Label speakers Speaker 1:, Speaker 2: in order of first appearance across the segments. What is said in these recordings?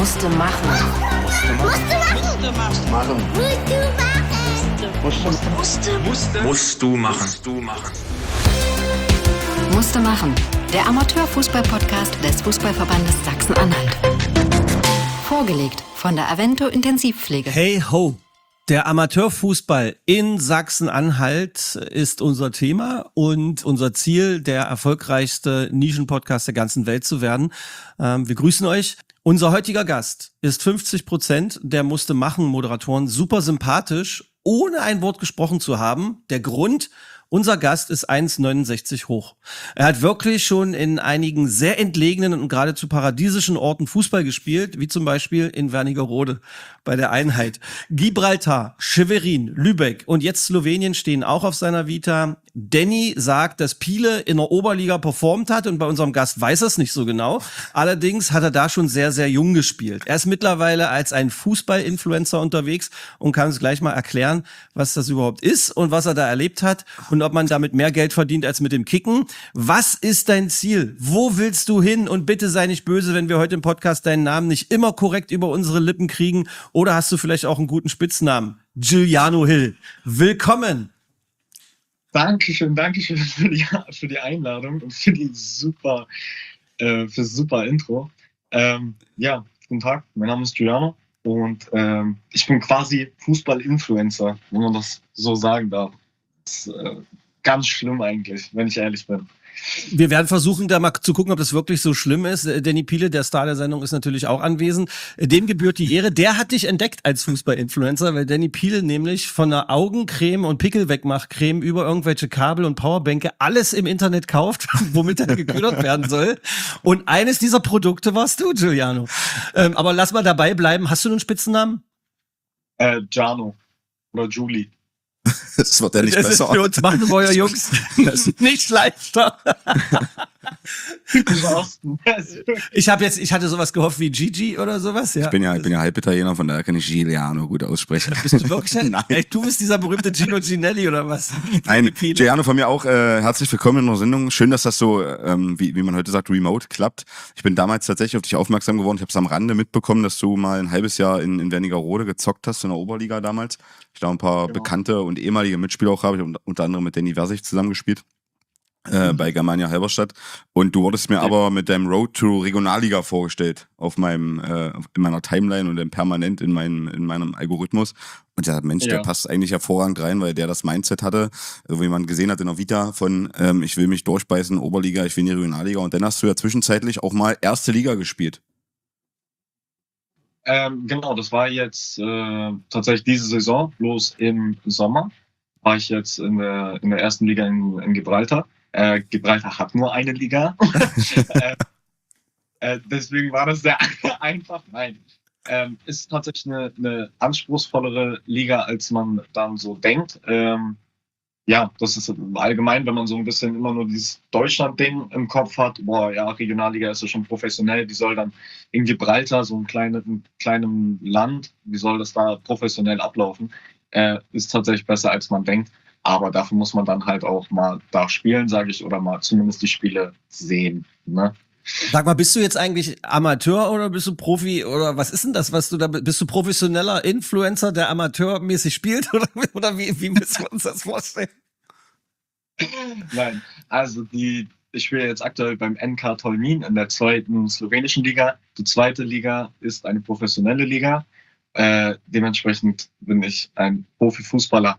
Speaker 1: Musste machen.
Speaker 2: Musst du machen.
Speaker 1: Musste machen. Der Amateurfußball-Podcast des Fußballverbandes Sachsen-Anhalt. Vorgelegt von der Avento Intensivpflege.
Speaker 3: Hey ho! Der Amateurfußball in Sachsen-Anhalt ist unser Thema und unser Ziel, der erfolgreichste Nischenpodcast der ganzen Welt zu werden. Wir grüßen euch. Unser heutiger Gast ist 50% der Musste-Machen-Moderatoren, super sympathisch, ohne ein Wort gesprochen zu haben. Der Grund: unser Gast ist 1,69 hoch. Er hat wirklich schon in einigen sehr entlegenen und geradezu paradiesischen Orten Fußball gespielt, wie zum Beispiel in Wernigerode bei der Einheit. Gibraltar, Schwerin, Lübeck und jetzt Slowenien stehen auch auf seiner Vita. Danny sagt, dass Piele in der Oberliga performt hat und bei unserem Gast weiß er es nicht so genau. Allerdings hat er da schon sehr, sehr jung gespielt. Er ist mittlerweile als ein Fußball-Influencer unterwegs und kann uns gleich mal erklären, was das überhaupt ist und was er da erlebt hat und ob man damit mehr Geld verdient als mit dem Kicken. Was ist dein Ziel? Wo willst du hin? Und bitte sei nicht böse, wenn wir heute im Podcast deinen Namen nicht immer korrekt über unsere Lippen kriegen. Oder hast du vielleicht auch einen guten Spitznamen? Giuliano Hill. Willkommen!
Speaker 4: Dankeschön für die Einladung und für die super Intro. Guten Tag, mein Name ist Giuliano und ich bin quasi Fußball-Influencer, wenn man das so sagen darf. Das ist ganz schlimm eigentlich, wenn ich ehrlich bin.
Speaker 3: Wir werden versuchen, da mal zu gucken, ob das wirklich so schlimm ist. Danny Piele, der Star der Sendung, ist natürlich auch anwesend. Dem gebührt die Ehre. Der hat dich entdeckt als Fußball-Influencer, weil Danny Piele nämlich von einer Augencreme und Pickelwegmachcreme über irgendwelche Kabel und Powerbänke alles im Internet kauft, womit er geködert werden soll. Und eines dieser Produkte warst du, Giuliano. Aber lass mal dabei bleiben. Hast du einen Spitzennamen?
Speaker 4: Giano oder Julie.
Speaker 5: Das wird ja nicht
Speaker 3: das
Speaker 5: besser.
Speaker 3: Ist für uns Magdeburger Jungs nicht leichter. Ich hatte sowas gehofft wie Gigi oder sowas. Ja.
Speaker 5: Ich bin ja Halbitaliener, von daher kann ich Giuliano gut aussprechen.
Speaker 3: Bist du wirklich? Nein. Ey, du bist dieser berühmte Gino Ginelli oder was?
Speaker 5: Nein, Giuliano von mir auch. Herzlich willkommen in unserer Sendung. Schön, dass das so, wie man heute sagt, remote klappt. Ich bin damals tatsächlich auf dich aufmerksam geworden. Ich habe es am Rande mitbekommen, dass du mal ein halbes Jahr in Wernigerode gezockt hast, in der Oberliga damals. Ich da ein paar bekannte und ehemalige Mitspieler auch habe. Ich habe unter anderem mit Danny Versich zusammengespielt. Bei Germania Halberstadt. Und du wurdest mir aber mit deinem Road to Regionalliga vorgestellt in meiner Timeline und dann permanent in meinem Algorithmus. Und der Mensch, der passt eigentlich hervorragend rein, weil der das Mindset hatte, also wie man gesehen hat in der Vita von ich will mich durchbeißen, Oberliga, ich will in die Regionalliga. Und dann hast du ja zwischenzeitlich auch mal erste Liga gespielt.
Speaker 4: Genau, das war jetzt tatsächlich diese Saison, bloß im Sommer war ich jetzt in der ersten Liga in Gibraltar. Gibraltar hat nur eine Liga. Deswegen war das sehr einfach. Nein, ist tatsächlich eine anspruchsvollere Liga, als man dann so denkt. Das ist allgemein, wenn man so ein bisschen immer nur dieses Deutschland-Ding im Kopf hat. Regionalliga ist ja schon professionell. Wie soll dann in Gibraltar, so einem kleinen Land, wie soll das da professionell ablaufen? Ist tatsächlich besser, als man denkt. Aber dafür muss man dann halt auch mal da spielen, sage ich, oder mal zumindest die Spiele sehen. Ne?
Speaker 3: Sag mal, bist du jetzt eigentlich Amateur oder bist du Profi oder was ist denn das, was du da bist? Du professioneller Influencer, der amateurmäßig spielt oder wie müssen wir uns das vorstellen?
Speaker 4: Nein, also ich spiele jetzt aktuell beim NK Tolmin in der zweiten slowenischen Liga. Die zweite Liga ist eine professionelle Liga. Dementsprechend bin ich ein Profifußballer.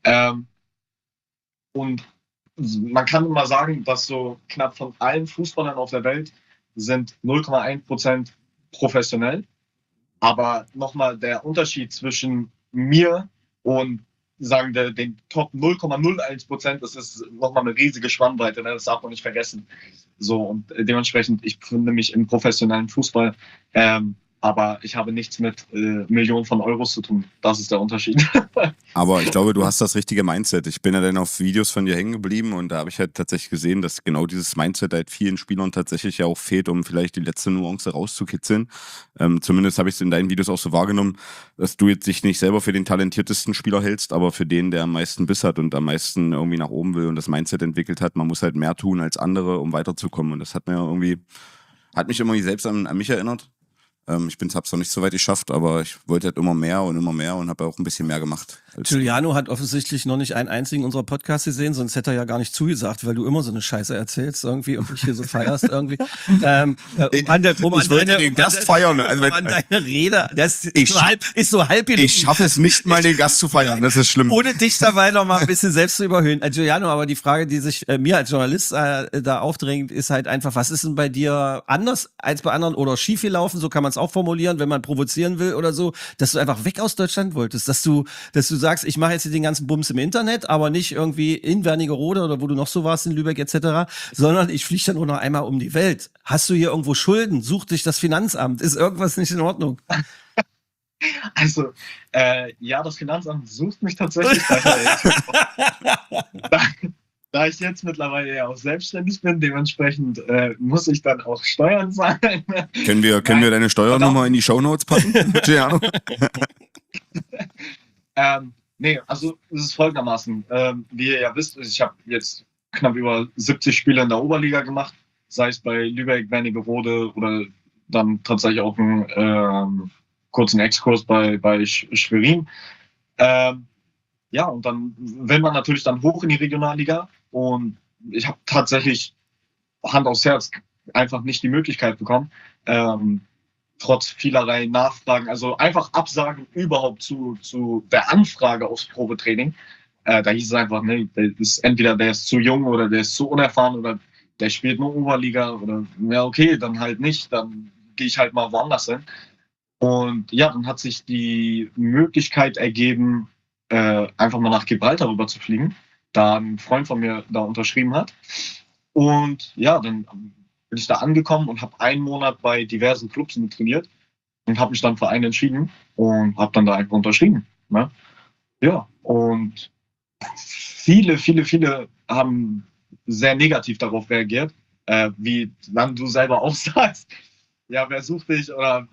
Speaker 4: Und man kann immer sagen, dass so knapp von allen Fußballern auf der Welt sind 0,1% professionell. Aber nochmal der Unterschied zwischen mir und sagen den Top 0,01%, das ist nochmal eine riesige Spannweite, ne? Das darf man nicht vergessen. So, und dementsprechend, ich befinde mich im professionellen Fußball. Aber ich habe nichts mit Millionen von Euros zu tun. Das ist der Unterschied.
Speaker 5: Aber ich glaube, du hast das richtige Mindset. Ich bin ja dann auf Videos von dir hängen geblieben und da habe ich halt tatsächlich gesehen, dass genau dieses Mindset halt vielen Spielern tatsächlich ja auch fehlt, um vielleicht die letzte Nuance rauszukitzeln. Zumindest habe ich es in deinen Videos auch so wahrgenommen, dass du jetzt dich nicht selber für den talentiertesten Spieler hältst, aber für den, der am meisten Biss hat und am meisten irgendwie nach oben will und das Mindset entwickelt hat. Man muss halt mehr tun als andere, um weiterzukommen. Und das hat mich irgendwie selbst an mich erinnert. Ich hab's noch nicht so weit geschafft, aber ich wollte halt immer mehr und habe auch ein bisschen mehr gemacht.
Speaker 3: Giuliano hat offensichtlich noch nicht einen einzigen unserer Podcasts gesehen, sonst hätte er ja gar nicht zugesagt, weil du immer so eine Scheiße erzählst irgendwie und mich hier so feierst irgendwie.
Speaker 5: Ich wollte den Gast feiern.
Speaker 3: An deine Rede, das ist so halb gelungen.
Speaker 5: Ich schaffe es nicht mal, den Gast zu feiern, das ist schlimm.
Speaker 3: Ohne dich dabei noch mal ein bisschen selbst zu überhöhen. Giuliano, aber die Frage, die sich mir als Journalist da aufdrängt, ist halt einfach, was ist denn bei dir anders als bei anderen oder schief gelaufen, so kann man es auch formulieren, wenn man provozieren will oder so, dass du einfach weg aus Deutschland wolltest, dass du sagst, ich mache jetzt den ganzen Bums im Internet, aber nicht irgendwie in Wernigerode oder wo du noch so warst in Lübeck etc., sondern ich fliege dann nur noch einmal um die Welt. Hast du hier irgendwo Schulden? Such dich das Finanzamt. Ist irgendwas nicht in Ordnung?
Speaker 4: Also, ja, das Finanzamt sucht mich tatsächlich. Da ich jetzt mittlerweile ja auch selbstständig bin, dementsprechend muss ich dann auch Steuern zahlen.
Speaker 5: Können wir deine Steuernummer in die Shownotes packen?
Speaker 4: Nee, also es ist folgendermaßen. Wie ihr ja wisst, ich habe jetzt knapp über 70 Spiele in der Oberliga gemacht, sei es bei Lübeck, Wernigerode oder dann tatsächlich auch einen kurzen Exkurs bei Schwerin. Ja, und dann will man natürlich dann hoch in die Regionalliga und ich habe tatsächlich Hand aufs Herz einfach nicht die Möglichkeit bekommen, trotz vielerlei Nachfragen, also einfach Absagen überhaupt zu der Anfrage aufs Probetraining. Da hieß es einfach, nee, entweder der ist zu jung oder der ist zu unerfahren oder der spielt nur Oberliga oder ja okay, dann halt nicht, dann gehe ich halt mal woanders hin. Und ja, dann hat sich die Möglichkeit ergeben, einfach mal nach Gibraltar rüber zu fliegen, da ein Freund von mir da unterschrieben hat. Und ja, dann bin ich da angekommen und habe einen Monat bei diversen Clubs mit trainiert und habe mich dann für einen entschieden und habe dann da einfach unterschrieben. Ne? Ja, und viele haben sehr negativ darauf reagiert, wie dann du selber auch sagst, ja, wer sucht dich oder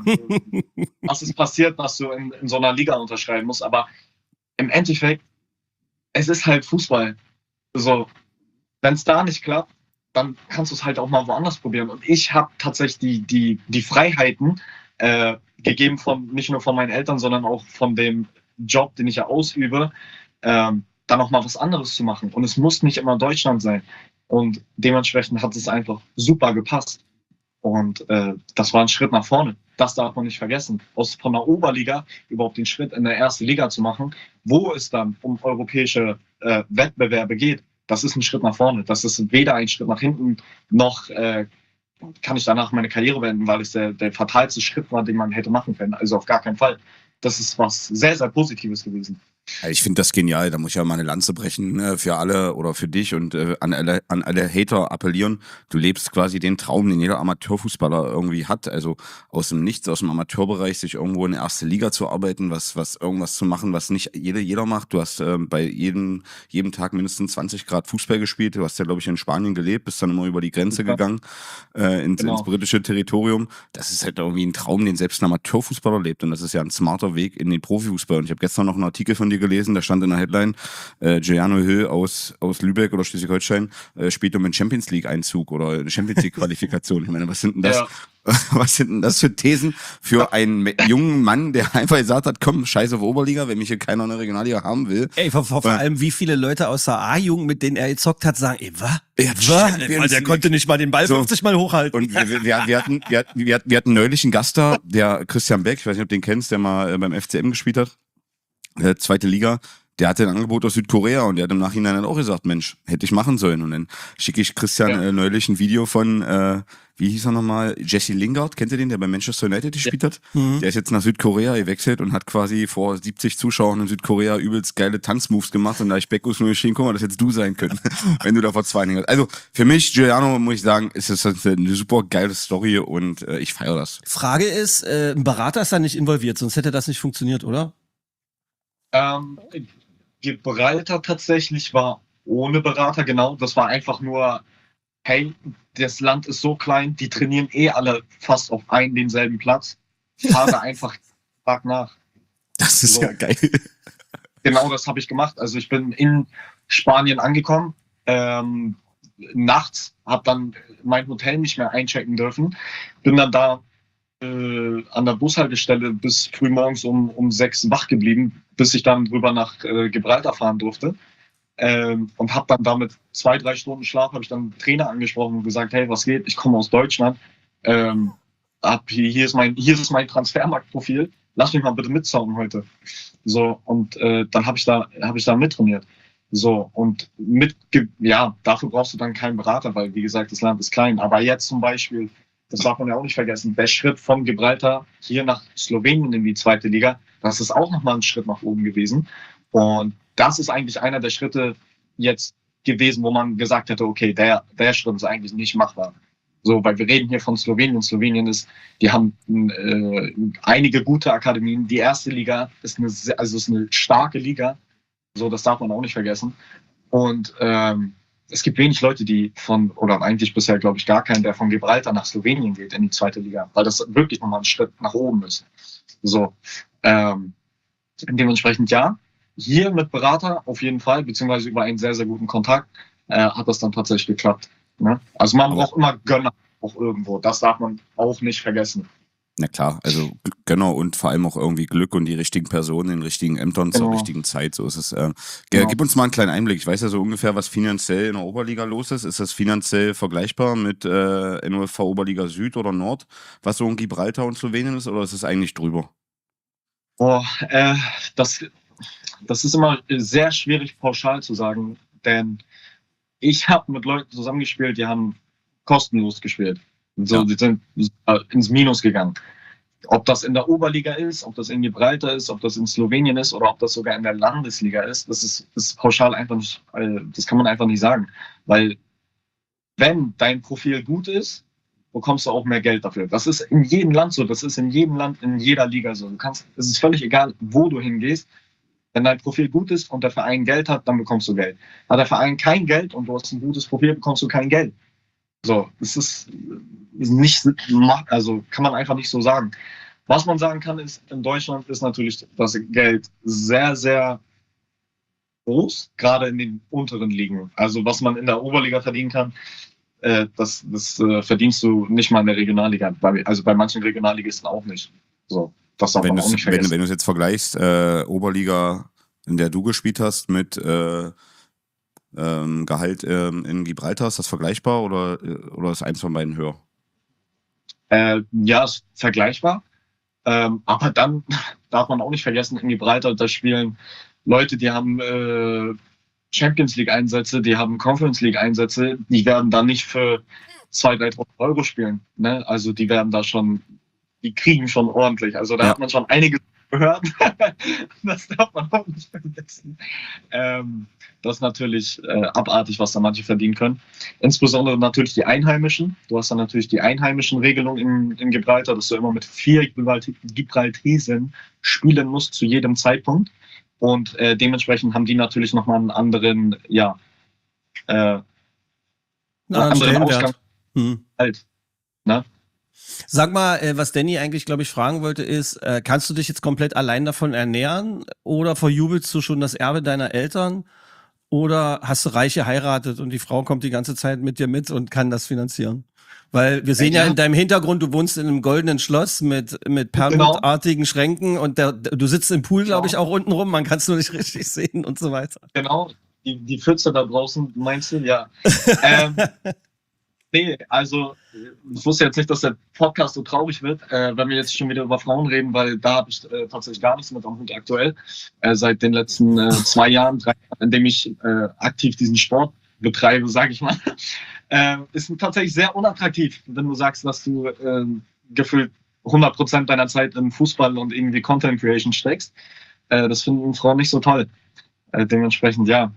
Speaker 4: was ist passiert, dass du in so einer Liga unterschreiben musst. Aber im Endeffekt, es ist halt Fußball. So, wenn es da nicht klappt, dann kannst du es halt auch mal woanders probieren. Und ich habe tatsächlich die Freiheiten gegeben, nicht nur von meinen Eltern, sondern auch von dem Job, den ich ja ausübe, dann auch mal was anderes zu machen. Und es muss nicht immer Deutschland sein. Und dementsprechend hat es einfach super gepasst. Und das war ein Schritt nach vorne. Das darf man nicht vergessen. Von der Oberliga überhaupt den Schritt in der ersten Liga zu machen, wo es dann um europäische Wettbewerbe geht, das ist ein Schritt nach vorne. Das ist weder ein Schritt nach hinten, noch kann ich danach meine Karriere beenden, weil es der fatalste Schritt war, den man hätte machen können. Also auf gar keinen Fall. Das ist was sehr, sehr Positives gewesen.
Speaker 5: Ich finde das genial, da muss ich ja mal eine Lanze brechen für alle oder für dich und an alle Hater appellieren. Du lebst quasi den Traum, den jeder Amateurfußballer irgendwie hat, also aus dem Nichts, aus dem Amateurbereich, sich irgendwo in der erste Liga zu arbeiten, irgendwas zu machen, was nicht jeder macht. Du hast bei jedem Tag mindestens 20 Grad Fußball gespielt, du hast ja glaube ich in Spanien gelebt, bist dann immer über die Grenze gegangen ins britische Territorium. Das ist halt irgendwie ein Traum, den selbst ein Amateurfußballer lebt und das ist ja ein smarter Weg in den Profifußball. Und ich habe gestern noch einen Artikel von dir gelesen, da stand in der Headline, Giuliano Hill aus Lübeck oder Schleswig-Holstein spielt um einen Champions League Einzug oder eine Champions League Qualifikation. Ich meine, was sind denn das? Ja. Was sind denn das für Thesen für einen jungen Mann, der einfach gesagt hat, komm, scheiß auf Oberliga, wenn mich hier keiner in der Regionalliga haben will.
Speaker 3: Ey, vor allem, wie viele Leute aus der A-Jugend, mit denen er gezockt hat, sagen, ey, was? Der konnte nicht mal den Ball 50 Mal hochhalten.
Speaker 5: Und wir hatten neulich einen Gast da, der Christian Beck, ich weiß nicht, ob du den kennst, der mal beim FCM gespielt hat. Zweite Liga, der hatte ein Angebot aus Südkorea und der hat im Nachhinein dann auch gesagt, Mensch, hätte ich machen sollen. Und dann schicke ich Christian neulich ein Video von, wie hieß er nochmal, Jesse Lingard, kennt ihr den, der bei Manchester United gespielt hat? Mhm. Der ist jetzt nach Südkorea gewechselt und hat quasi vor 70 Zuschauern in Südkorea übelst geile Tanzmoves gemacht und da ich Beckus nur geschrien, guck mal, das hättest du sein können, wenn du da vor 2 Jahren hast. Also für mich, Giuliano, muss ich sagen, ist das eine super geile Story und ich feiere das.
Speaker 3: Frage ist, ein Berater ist da nicht involviert, sonst hätte das nicht funktioniert, oder?
Speaker 4: Gibraltar tatsächlich war ohne Berater, genau. Das war einfach nur, hey, das Land ist so klein, die trainieren alle fast auf denselben Platz. Fahre einfach Tag nach.
Speaker 5: Das ist so. Ja geil.
Speaker 4: Genau das habe ich gemacht. Also ich bin in Spanien angekommen, nachts, habe dann mein Hotel nicht mehr einchecken dürfen, bin dann da an der Bushaltestelle bis frühmorgens um 6 wach geblieben, bis ich dann drüber nach Gibraltar fahren durfte. Und habe dann damit 2-3 Stunden Schlaf, habe ich dann den Trainer angesprochen und gesagt, hey, was geht? Ich komme aus Deutschland. Hier ist mein Transfermarktprofil. Lass mich mal bitte mitzocken heute. So, und dann habe ich da mittrainiert. So, und dafür brauchst du dann keinen Berater, weil, wie gesagt, das Land ist klein. Aber jetzt zum Beispiel, das darf man ja auch nicht vergessen, der Schritt von Gibraltar hier nach Slowenien in die 2. Liga, das ist auch nochmal ein Schritt nach oben gewesen. Und das ist eigentlich einer der Schritte jetzt gewesen, wo man gesagt hätte, okay, der Schritt ist eigentlich nicht machbar. So, weil wir reden hier von Slowenien. Slowenien die haben einige gute Akademien. Die 1. Liga ist eine starke Liga. So, das darf man auch nicht vergessen. Und es gibt wenig Leute, oder eigentlich bisher, glaube ich, gar keinen, der von Gibraltar nach Slowenien geht in die 2. Liga, weil das wirklich nochmal ein Schritt nach oben ist. So, dementsprechend ja, hier mit Berater auf jeden Fall, beziehungsweise über einen sehr, sehr guten Kontakt, hat das dann tatsächlich geklappt. Ne? Also man braucht immer Gönner auch irgendwo, das darf man auch nicht vergessen.
Speaker 5: Na klar, also Gönner und vor allem auch irgendwie Glück und die richtigen Personen in den richtigen Ämtern zur richtigen Zeit, so ist es. Gib uns mal einen kleinen Einblick. Ich weiß ja so ungefähr, was finanziell in der Oberliga los ist. Ist das finanziell vergleichbar mit NOFV Oberliga Süd oder Nord, was so in Gibraltar und Slowenien ist, oder ist es eigentlich drüber?
Speaker 4: Das ist immer sehr schwierig pauschal zu sagen, denn ich habe mit Leuten zusammengespielt, die haben kostenlos gespielt. So, die sind ins Minus gegangen. Ob das in der Oberliga ist, ob das in Gibraltar ist, ob das in Slowenien ist oder ob das sogar in der Landesliga ist, das ist pauschal einfach nicht, das kann man einfach nicht sagen. Weil wenn dein Profil gut ist, bekommst du auch mehr Geld dafür. Das ist in jedem Land so, das ist in jedem Land, in jeder Liga so. Es ist völlig egal, wo du hingehst. Wenn dein Profil gut ist und der Verein Geld hat, dann bekommst du Geld. Hat der Verein kein Geld und du hast ein gutes Profil, bekommst du kein Geld. So, es ist nicht, also kann man einfach nicht so sagen. Was man sagen kann, ist, in Deutschland ist natürlich das Geld sehr, sehr groß, gerade in den unteren Ligen. Also was man in der Oberliga verdienen kann, das verdienst du nicht mal in der Regionalliga. Also bei manchen Regionalligisten auch nicht. So, das darf man auch nicht vergessen.
Speaker 5: Wenn du es jetzt vergleichst, Oberliga, in der du gespielt hast, mit Gehalt in Gibraltar, ist das vergleichbar oder ist eins von beiden höher?
Speaker 4: Ja, ist vergleichbar. Aber dann darf man auch nicht vergessen, in Gibraltar, da spielen Leute, die haben Champions League Einsätze, die haben Conference League Einsätze, die werden da nicht für 2.000-3.000 Euro spielen. Ne? Also die kriegen schon ordentlich. Also da hat man schon einiges gehört. Das darf man auch nicht vergessen. Das ist natürlich abartig, was da manche verdienen können. Insbesondere natürlich die Einheimischen. Du hast dann natürlich die einheimischen Regelungen in Gibraltar, dass du immer mit 4 Gibraltesen spielen musst zu jedem Zeitpunkt. Und dementsprechend haben die natürlich nochmal einen anderen, anderen Ausgang. Halt, ne?
Speaker 3: Sag mal, was Danny eigentlich, glaube ich, fragen wollte, ist, kannst du dich jetzt komplett allein davon ernähren oder verjubelst du schon das Erbe deiner Eltern oder hast du reich geheiratet und die Frau kommt die ganze Zeit mit dir mit und kann das finanzieren? Weil wir sehen ja in deinem Hintergrund, du wohnst in einem goldenen Schloss mit perlenartigen Schränken und du sitzt im Pool, glaube ich, auch unten rum, man kann es nur nicht richtig sehen und so weiter.
Speaker 4: Genau, die Pfütze da draußen, meinst du? Ja. Nee, also ich wusste jetzt nicht, dass der Podcast so traurig wird, wenn wir jetzt schon wieder über Frauen reden, weil da habe ich tatsächlich gar nichts mit am Hut aktuell. Seit den letzten 2 Jahren, 3 Jahren, in dem ich aktiv diesen Sport betreibe, sage ich mal, ist tatsächlich sehr unattraktiv, wenn du sagst, dass du gefühlt 100% deiner Zeit in Fußball und irgendwie Content Creation steckst. Das finden Frauen nicht so toll. Dementsprechend, ja.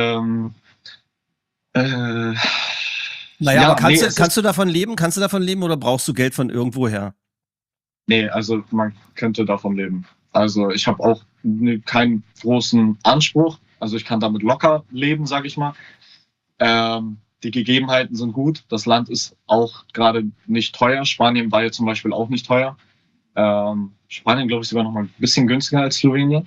Speaker 3: Naja, aber kannst du davon leben? Kannst du davon leben oder brauchst du Geld von irgendwoher?
Speaker 4: Nee, also man könnte davon leben. Also ich habe auch keinen großen Anspruch. Also ich kann damit locker leben, sage ich mal. Die Gegebenheiten sind gut. Das Land ist auch gerade nicht teuer. Spanien war ja zum Beispiel auch nicht teuer. Spanien, glaube ich, sogar noch mal ein bisschen günstiger als Slowenien.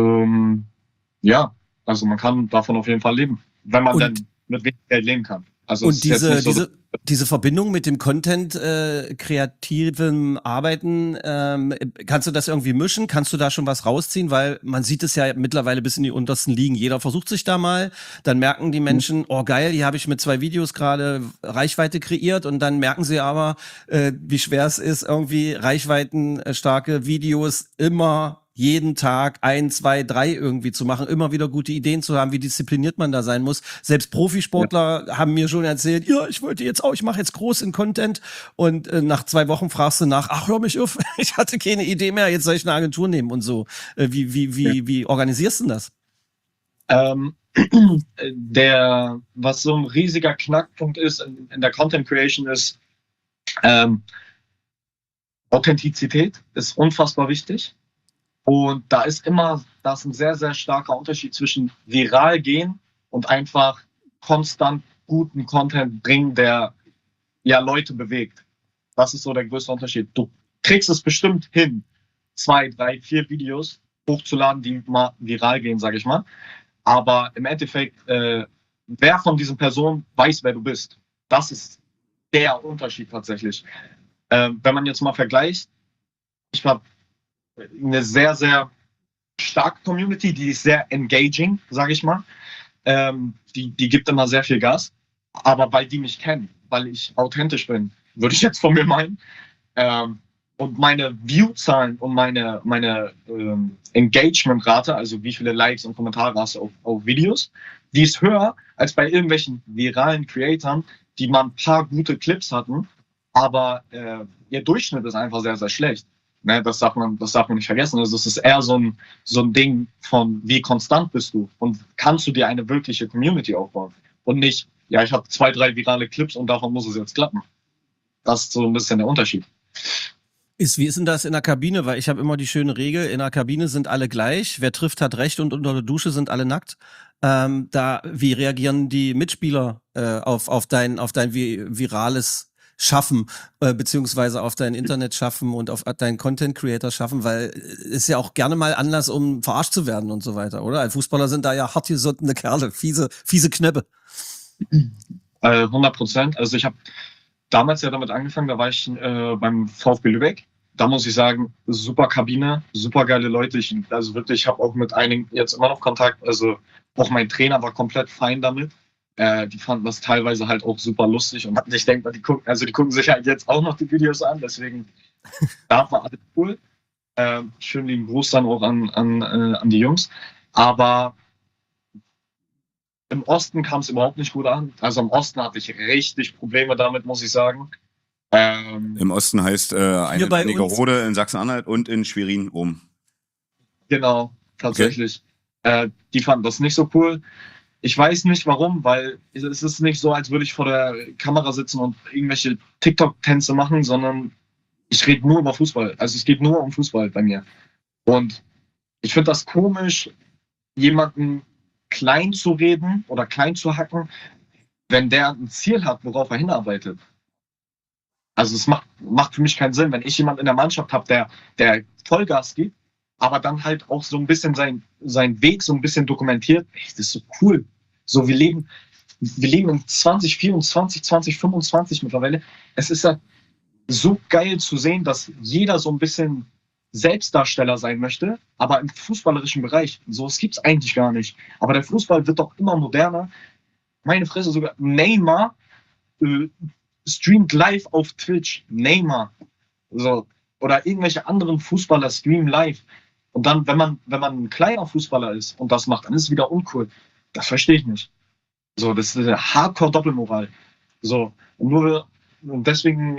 Speaker 4: Ja, also man kann davon auf jeden Fall leben, wenn man dann mit wenig Geld leben kann. Also
Speaker 3: Und diese Verbindung mit dem Content, kreativem Arbeiten, kannst du das irgendwie mischen? Kannst du da schon was rausziehen? Weil man sieht es ja mittlerweile bis in die untersten Ligen. Jeder versucht sich da mal, dann merken die Menschen, oh geil, hier habe ich mit 2 Videos gerade Reichweite kreiert und dann merken sie aber, wie schwer es ist, irgendwie reichweitenstarke Videos immer jeden Tag 1, 2, 3 irgendwie zu machen, immer wieder gute Ideen zu haben, wie diszipliniert man da sein muss. Selbst Profisportler haben mir schon erzählt, ja, ich mache jetzt groß in Content und nach 2 Wochen fragst du nach, ach, hör mich auf, ich hatte keine Idee mehr, jetzt soll ich eine Agentur nehmen und so. Wie organisierst du das?
Speaker 4: Was so ein riesiger Knackpunkt ist in der Content Creation ist, Authentizität ist unfassbar wichtig. Und da ist ein sehr, sehr starker Unterschied zwischen viral gehen und einfach konstant guten Content bringen, der ja Leute bewegt. Das ist so der größte Unterschied. Du kriegst es bestimmt hin, 2, 3, 4 Videos hochzuladen, die mal viral gehen, sage ich mal. Aber im Endeffekt, wer von diesen Personen weiß, wer du bist. Das ist der Unterschied tatsächlich. Wenn man jetzt mal vergleicht, ich habe eine sehr, sehr starke Community, die ist sehr engaging, sage ich mal. Die gibt immer sehr viel Gas. Aber weil die mich kennen, weil ich authentisch bin, würde ich jetzt von mir meinen. Und meine View-Zahlen und meine Engagement-Rate, also wie viele Likes und Kommentare hast du auf Videos, die ist höher als bei irgendwelchen viralen Creatoren, die mal ein paar gute Clips hatten, aber ihr Durchschnitt ist einfach sehr, sehr schlecht. Ne, das darf man nicht vergessen. Also es ist eher so ein Ding von, wie konstant bist du und kannst du dir eine wirkliche Community aufbauen und nicht, ja, ich habe 2, 3 virale Clips und davon muss es jetzt klappen. Das ist so ein bisschen der Unterschied.
Speaker 3: Wie ist denn das in der Kabine? Weil ich habe immer die schöne Regel, in der Kabine sind alle gleich, wer trifft, hat recht und unter der Dusche sind alle nackt. Wie reagieren die Mitspieler auf dein virales Schaffen, beziehungsweise auf dein Internet schaffen und auf dein Content Creator schaffen, weil ist ja auch gerne mal Anlass, um verarscht zu werden und so weiter, oder? Als Fußballer sind da ja hartgesottene Kerle, fiese Knöpfe.
Speaker 4: 100%. Also ich habe damals ja damit angefangen, da war ich beim VfB Lübeck. Da muss ich sagen, super Kabine, super geile Leute. Ich habe auch mit einigen jetzt immer noch Kontakt. Also auch mein Trainer war komplett fein damit. Die fanden das teilweise halt auch super lustig und ich denke mal, die gucken sich halt jetzt auch noch die Videos an, deswegen da war alles cool. Schönen lieben Gruß dann auch an die Jungs. Aber im Osten kam es überhaupt nicht gut an. Also im Osten hatte ich richtig Probleme damit, muss ich sagen.
Speaker 5: Im Osten heißt Wernigerode in Sachsen-Anhalt und in Schwerin oben.
Speaker 4: Genau, tatsächlich. Okay. Die fanden das nicht so cool. Ich weiß nicht warum, weil es ist nicht so, als würde ich vor der Kamera sitzen und irgendwelche TikTok-Tänze machen, sondern ich rede nur über Fußball. Also es geht nur um Fußball bei mir. Und ich finde das komisch, jemanden klein zu reden oder klein zu hacken, wenn der ein Ziel hat, worauf er hinarbeitet. Also es macht für mich keinen Sinn, wenn ich jemanden in der Mannschaft habe, der Vollgas gibt, aber dann halt auch so ein bisschen seinen Weg so ein bisschen dokumentiert. Ey, das ist so cool. So, wir leben in 2024, 2025 mittlerweile. Es ist ja so geil zu sehen, dass jeder so ein bisschen Selbstdarsteller sein möchte, aber im fußballerischen Bereich. So, es gibt's eigentlich gar nicht. Aber der Fußball wird doch immer moderner. Meine Fresse, sogar Neymar streamt live auf Twitch. Neymar. So, oder irgendwelche anderen Fußballer streamen live. Und dann, wenn man ein kleiner Fußballer ist und das macht, dann ist es wieder uncool. Das verstehe ich nicht. So, das ist eine Hardcore-Doppelmoral. So, und deswegen,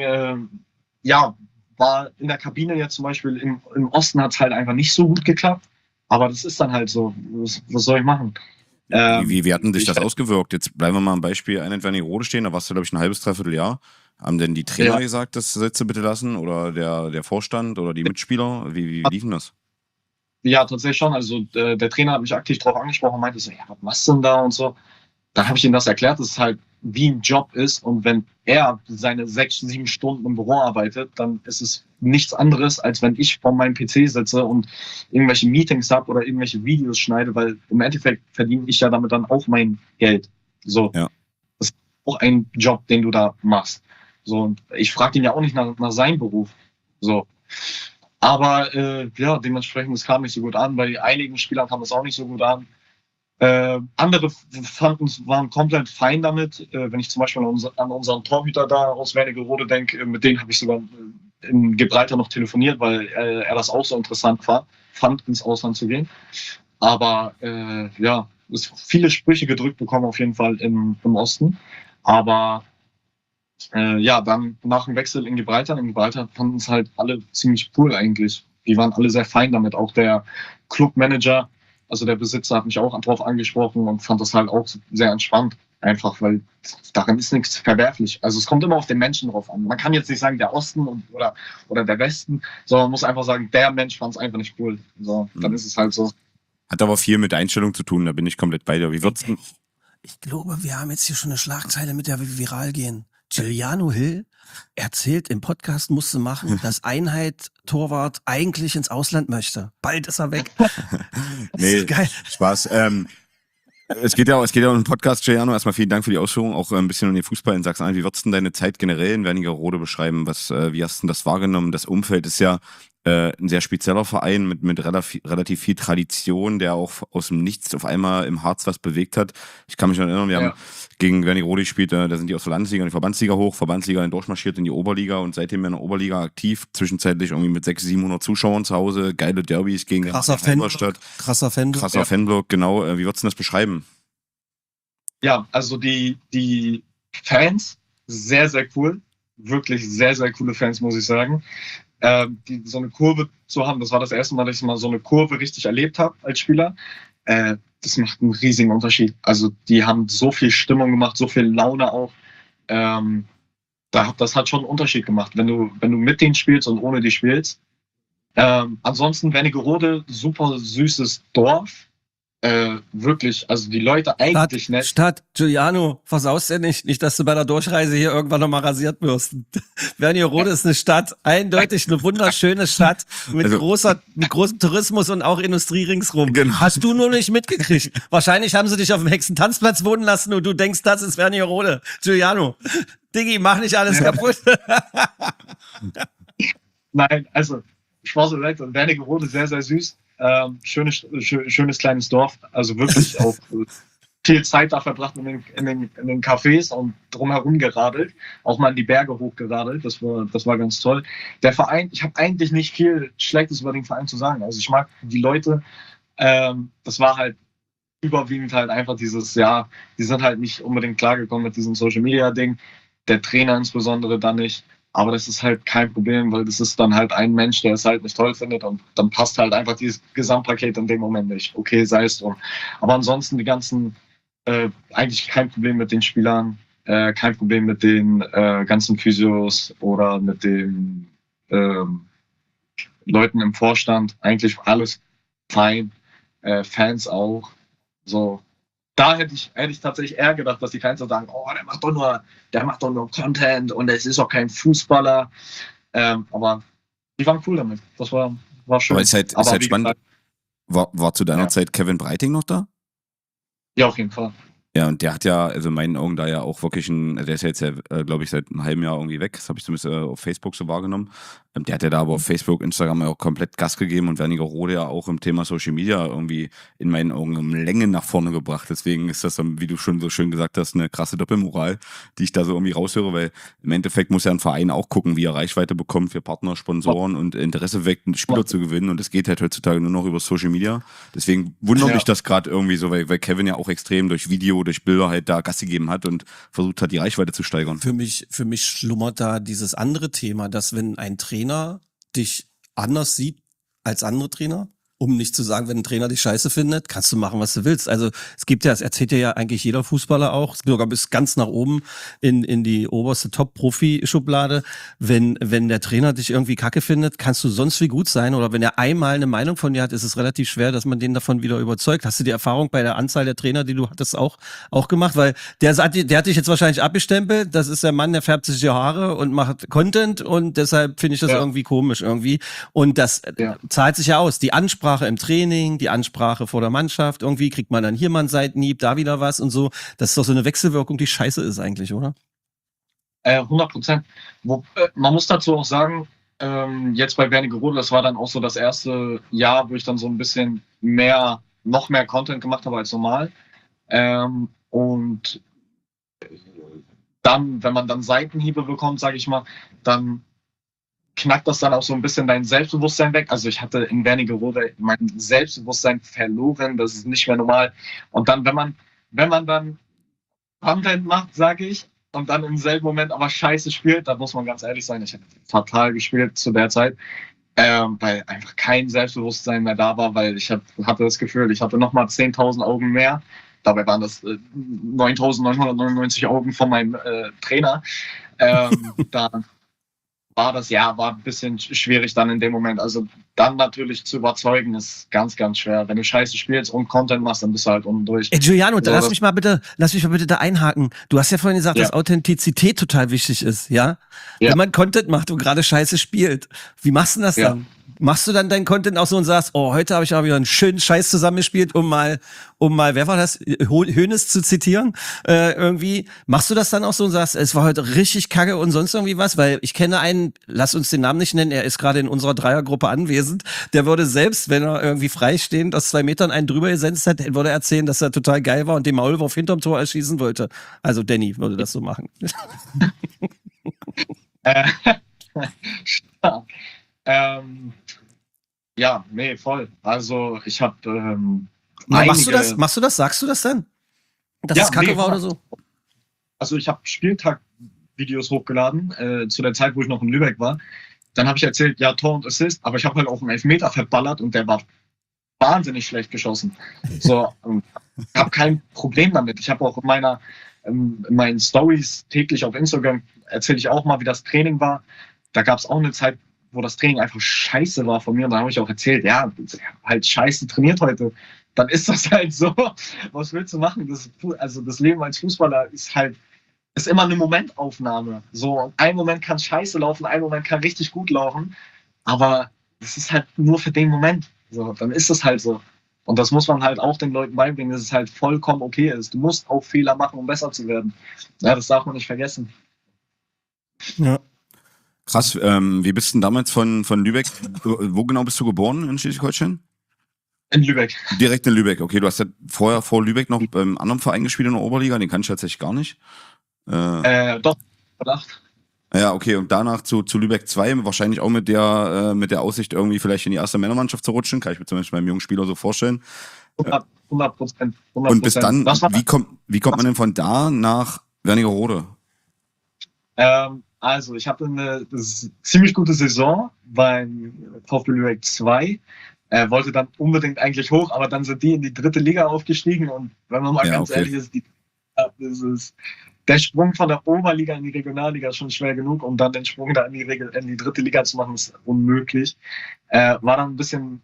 Speaker 4: war in der Kabine jetzt zum Beispiel im Osten hat es halt einfach nicht so gut geklappt. Aber das ist dann halt so. Was soll ich machen?
Speaker 5: Wie hatten dich das ausgewirkt? Jetzt bleiben wir mal am Beispiel in Wernigerode stehen. Da warst du, glaube ich, ein halbes, dreiviertel Jahr. Haben denn die Trainer gesagt, das sollst du bitte lassen? Oder der Vorstand oder die Mitspieler? Wie liefen das?
Speaker 4: Ja, tatsächlich schon. Also der Trainer hat mich aktiv darauf angesprochen und meinte so, ja, was machst du denn da und so. Dann habe ich ihm das erklärt, dass es halt wie ein Job ist und wenn er seine 6, 7 Stunden im Büro arbeitet, dann ist es nichts anderes, als wenn ich vor meinem PC sitze und irgendwelche Meetings habe oder irgendwelche Videos schneide, weil im Endeffekt verdiene ich ja damit dann auch mein Geld. So. Ja. auch ein Job, den du da machst. So, und ich frage ihn ja auch nicht nach seinem Beruf. So. Aber ja, dementsprechend, es kam nicht so gut an. Bei einigen Spielern kam es auch nicht so gut an. Andere waren komplett fein damit. Wenn ich zum Beispiel an unseren Torhüter da aus Wernigerode denke, mit denen habe ich sogar in Gibraltar noch telefoniert, weil er das auch so interessant fand, ins Ausland zu gehen. Aber ja, es viele Sprüche gedrückt bekommen auf jeden Fall im Osten. Aber ja, dann nach dem Wechsel in Gibraltar fanden es halt alle ziemlich cool eigentlich. Die waren alle sehr fein damit. Auch der Clubmanager, also der Besitzer, hat mich auch darauf angesprochen und fand das halt auch sehr entspannt. Einfach, weil darin ist nichts verwerflich. Also es kommt immer auf den Menschen drauf an. Man kann jetzt nicht sagen, der Osten oder der Westen, sondern man muss einfach sagen, der Mensch fand es einfach nicht cool. So, dann ist es halt so.
Speaker 5: Hat aber viel mit Einstellung zu tun, da bin ich komplett bei dir. Wie wird's denn?
Speaker 3: Ich glaube, wir haben jetzt hier schon eine Schlagzeile, mit der wir viral gehen. Giuliano Hill erzählt, im Podcast musste machen, dass Einheit-Torwart eigentlich ins Ausland möchte. Bald ist er weg.
Speaker 5: Nee,
Speaker 3: geil.
Speaker 5: Spaß. Es geht ja um den Podcast, Giuliano. Erstmal vielen Dank für die Ausführung, auch ein bisschen um den Fußball in Sachsen-Anhalt. Wie würdest du denn deine Zeit generell in Wernigerode beschreiben? Wie hast du das wahrgenommen? Das Umfeld ist ja ein sehr spezieller Verein mit relativ viel Tradition, der auch aus dem Nichts auf einmal im Harz was bewegt hat. Ich kann mich noch erinnern, wir haben gegen Wernigerode gespielt, da sind die aus der Landesliga in die Verbandsliga hoch, Verbandsliga dann durchmarschiert in die Oberliga und seitdem in der Oberliga aktiv, zwischenzeitlich irgendwie mit 600-700 Zuschauern zu Hause, geile Derbys gegen Halberstadt.
Speaker 3: Krasser
Speaker 5: Fanblock, genau. Wie würdest du das beschreiben?
Speaker 4: Ja, also die Fans, sehr, sehr cool. Wirklich sehr, sehr coole Fans, muss ich sagen. So eine Kurve zu haben, das war das erste Mal, dass ich mal so eine Kurve richtig erlebt habe als Spieler. Das macht einen riesigen Unterschied. Also die haben so viel Stimmung gemacht, so viel Laune auch. Das hat schon einen Unterschied gemacht, wenn du mit denen spielst und ohne die spielst. Ansonsten Wernigerode, super süßes Dorf. Wirklich, also die Leute eigentlich nett.
Speaker 3: Stadt, Giuliano, versaust ja nicht, dass du bei der Durchreise hier irgendwann nochmal rasiert wirst. Wernigerode ist eine Stadt, eindeutig eine wunderschöne Stadt mit großem Tourismus und auch Industrie ringsrum.
Speaker 5: Genau.
Speaker 3: Hast du nur nicht mitgekriegt. Wahrscheinlich haben sie dich auf dem Hexentanzplatz wohnen lassen und du denkst, das ist Wernigerode. Giuliano, Diggi, mach nicht alles kaputt.
Speaker 4: Nein, also Spaß beiseite. Wernigerode sehr, sehr süß. Schönes kleines Dorf, also wirklich auch viel Zeit da verbracht in den Cafés und drumherum geradelt, auch mal in die Berge hochgeradelt, das war ganz toll. Der Verein, ich habe eigentlich nicht viel Schlechtes über den Verein zu sagen, also ich mag die Leute, das war halt überwiegend halt einfach dieses, ja, die sind halt nicht unbedingt klargekommen mit diesem Social Media Ding, der Trainer insbesondere dann nicht. Aber das ist halt kein Problem, weil das ist dann halt ein Mensch, der es halt nicht toll findet und dann passt halt einfach dieses Gesamtpaket in dem Moment nicht. Okay, sei es drum. Aber ansonsten die ganzen, eigentlich kein Problem mit den Spielern, kein Problem mit den ganzen Physios oder mit den Leuten im Vorstand. Eigentlich alles fein, Fans auch. So. Da hätte ich tatsächlich eher gedacht, dass die Fans so sagen, oh, der macht doch nur Content und es ist auch kein Fußballer. Aber die waren cool damit. Das war schön.
Speaker 5: Aber ist halt spannend. War zu deiner Zeit Kevin Breiting noch da?
Speaker 4: Ja, auf jeden Fall.
Speaker 5: Ja, und der hat ja, also in meinen Augen da ja auch wirklich der ist ja jetzt ja, glaube ich, seit einem halben Jahr irgendwie weg. Das habe ich zumindest auf Facebook so wahrgenommen. Der hat ja da aber auf Facebook, Instagram ja auch komplett Gas gegeben und Wernigerode ja auch im Thema Social Media irgendwie in meinen Augen um Längen nach vorne gebracht. Deswegen ist das, wie du schon so schön gesagt hast, eine krasse Doppelmoral, die ich da so irgendwie raushöre, weil im Endeffekt muss ja ein Verein auch gucken, wie er Reichweite bekommt für Partner, Sponsoren und Interesse weckt, einen Spieler zu gewinnen. Und das geht halt heutzutage nur noch über Social Media. Deswegen wundert mich das gerade irgendwie so, weil Kevin ja auch extrem durch Video, durch Bilder halt da Gas gegeben hat und versucht hat, die Reichweite zu steigern.
Speaker 3: Für mich schlummert da dieses andere Thema, dass wenn ein Trainer dich anders sieht als andere Trainer, um nicht zu sagen, wenn ein Trainer dich scheiße findet, kannst du machen, was du willst. Also es gibt ja, es erzählt ja eigentlich jeder Fußballer auch, sogar bis ganz nach oben in die oberste Top-Profi-Schublade. Wenn der Trainer dich irgendwie kacke findet, kannst du sonst wie gut sein. Oder wenn er einmal eine Meinung von dir hat, ist es relativ schwer, dass man den davon wieder überzeugt. Hast du die Erfahrung bei der Anzahl der Trainer, die du hattest, auch gemacht? Weil der hat dich jetzt wahrscheinlich abgestempelt. Das ist der Mann, der färbt sich die Haare und macht Content und deshalb finde ich das irgendwie komisch irgendwie. Und das zahlt sich ja aus. Die Ansprache Ansprache im Training, die Ansprache vor der Mannschaft, irgendwie kriegt man dann hier mal einen Seitenhieb, da wieder was und so. Das ist doch so eine Wechselwirkung, die scheiße ist eigentlich, oder?
Speaker 4: 100%. Man muss dazu auch sagen, jetzt bei Wernigerode, das war dann auch so das erste Jahr, wo ich dann so ein bisschen noch mehr Content gemacht habe als normal. Und dann, wenn man dann Seitenhiebe bekommt, sage ich mal, dann knackt das dann auch so ein bisschen dein Selbstbewusstsein weg. Also ich hatte in Wernigerode mein Selbstbewusstsein verloren, das ist nicht mehr normal. Und dann, wenn man dann Content macht, sage ich, und dann im selben Moment aber scheiße spielt, da muss man ganz ehrlich sein, ich habe fatal gespielt zu der Zeit, weil einfach kein Selbstbewusstsein mehr da war, weil ich hatte das Gefühl, ich hatte nochmal 10.000 Augen mehr. Dabei waren das 9.999 Augen von meinem Trainer. Da war ein bisschen schwierig dann in dem Moment. Also dann natürlich zu überzeugen, ist ganz, ganz schwer. Wenn du scheiße spielst und Content machst, dann bist du halt unten durch.
Speaker 3: Ey, Giuliano, so, lass mich mal bitte da einhaken. Du hast ja vorhin gesagt, dass Authentizität total wichtig ist, ja? Wenn man Content macht und gerade scheiße spielt, wie machst du das dann? Machst du dann deinen Content auch so und sagst, oh, heute habe ich aber wieder einen schönen Scheiß zusammengespielt, um mal, wer war das? Hoeneß zu zitieren, irgendwie. Machst du das dann auch so und sagst, es war heute richtig kacke und sonst irgendwie was? Weil ich kenne einen, lass uns den Namen nicht nennen, er ist gerade in unserer Dreiergruppe anwesend, der würde selbst, wenn er irgendwie freistehend aus 2 Metern einen drüber gesetzt hat, würde er erzählen, dass er total geil war und den Maulwurf hinterm Tor erschießen wollte. Also Danny würde das so machen.
Speaker 4: Ja, nee, voll. Also ich habe
Speaker 3: machst du das? Sagst du das dann? Dass es kacke war oder so?
Speaker 4: Also ich habe Spieltag-Videos hochgeladen, zu der Zeit, wo ich noch in Lübeck war. Dann habe ich erzählt, ja, Tor und Assist, aber ich habe halt auch einen Elfmeter verballert und der war wahnsinnig schlecht geschossen. So, ich habe kein Problem damit. Ich habe auch in meinen Stories täglich auf Instagram erzähle ich auch mal, wie das Training war. Da gab es auch eine Zeit, wo das Training einfach scheiße war von mir. Und da habe ich auch erzählt, ja, halt scheiße trainiert heute. Dann ist das halt so. Was willst du machen? Das Leben als Fußballer ist immer eine Momentaufnahme. So, ein Moment kann scheiße laufen, ein Moment kann richtig gut laufen. Aber das ist halt nur für den Moment. So, dann ist es halt so. Und das muss man halt auch den Leuten beibringen, dass es halt vollkommen okay ist. Du musst auch Fehler machen, um besser zu werden. Ja, das darf man nicht vergessen.
Speaker 3: Ja.
Speaker 5: Krass, wie bist du denn damals von Lübeck? Wo genau bist du geboren in Schleswig-Holstein?
Speaker 4: In Lübeck.
Speaker 5: Direkt in Lübeck, okay. Du hast ja vorher vor Lübeck noch beim anderen Verein gespielt in der Oberliga, den kannte ich tatsächlich gar nicht.
Speaker 4: Doch, verdacht.
Speaker 5: Ja, okay, und danach zu Lübeck 2, wahrscheinlich auch mit der Aussicht, irgendwie vielleicht in die erste Männermannschaft zu rutschen, kann ich mir zum Beispiel beim jungen Spieler so vorstellen.
Speaker 4: 100%.
Speaker 5: Und bis dann, wie kommt man denn von da nach Wernigerode?
Speaker 4: Also, ich hatte eine ziemlich gute Saison beim VfB Lübeck 2. Wollte dann unbedingt eigentlich hoch, aber dann sind die in die 3. Liga aufgestiegen und wenn man mal ganz ehrlich ist, der Sprung von der Oberliga in die Regionalliga ist schon schwer genug und dann den Sprung da in die 3. Liga zu machen, ist unmöglich. War dann ein bisschen,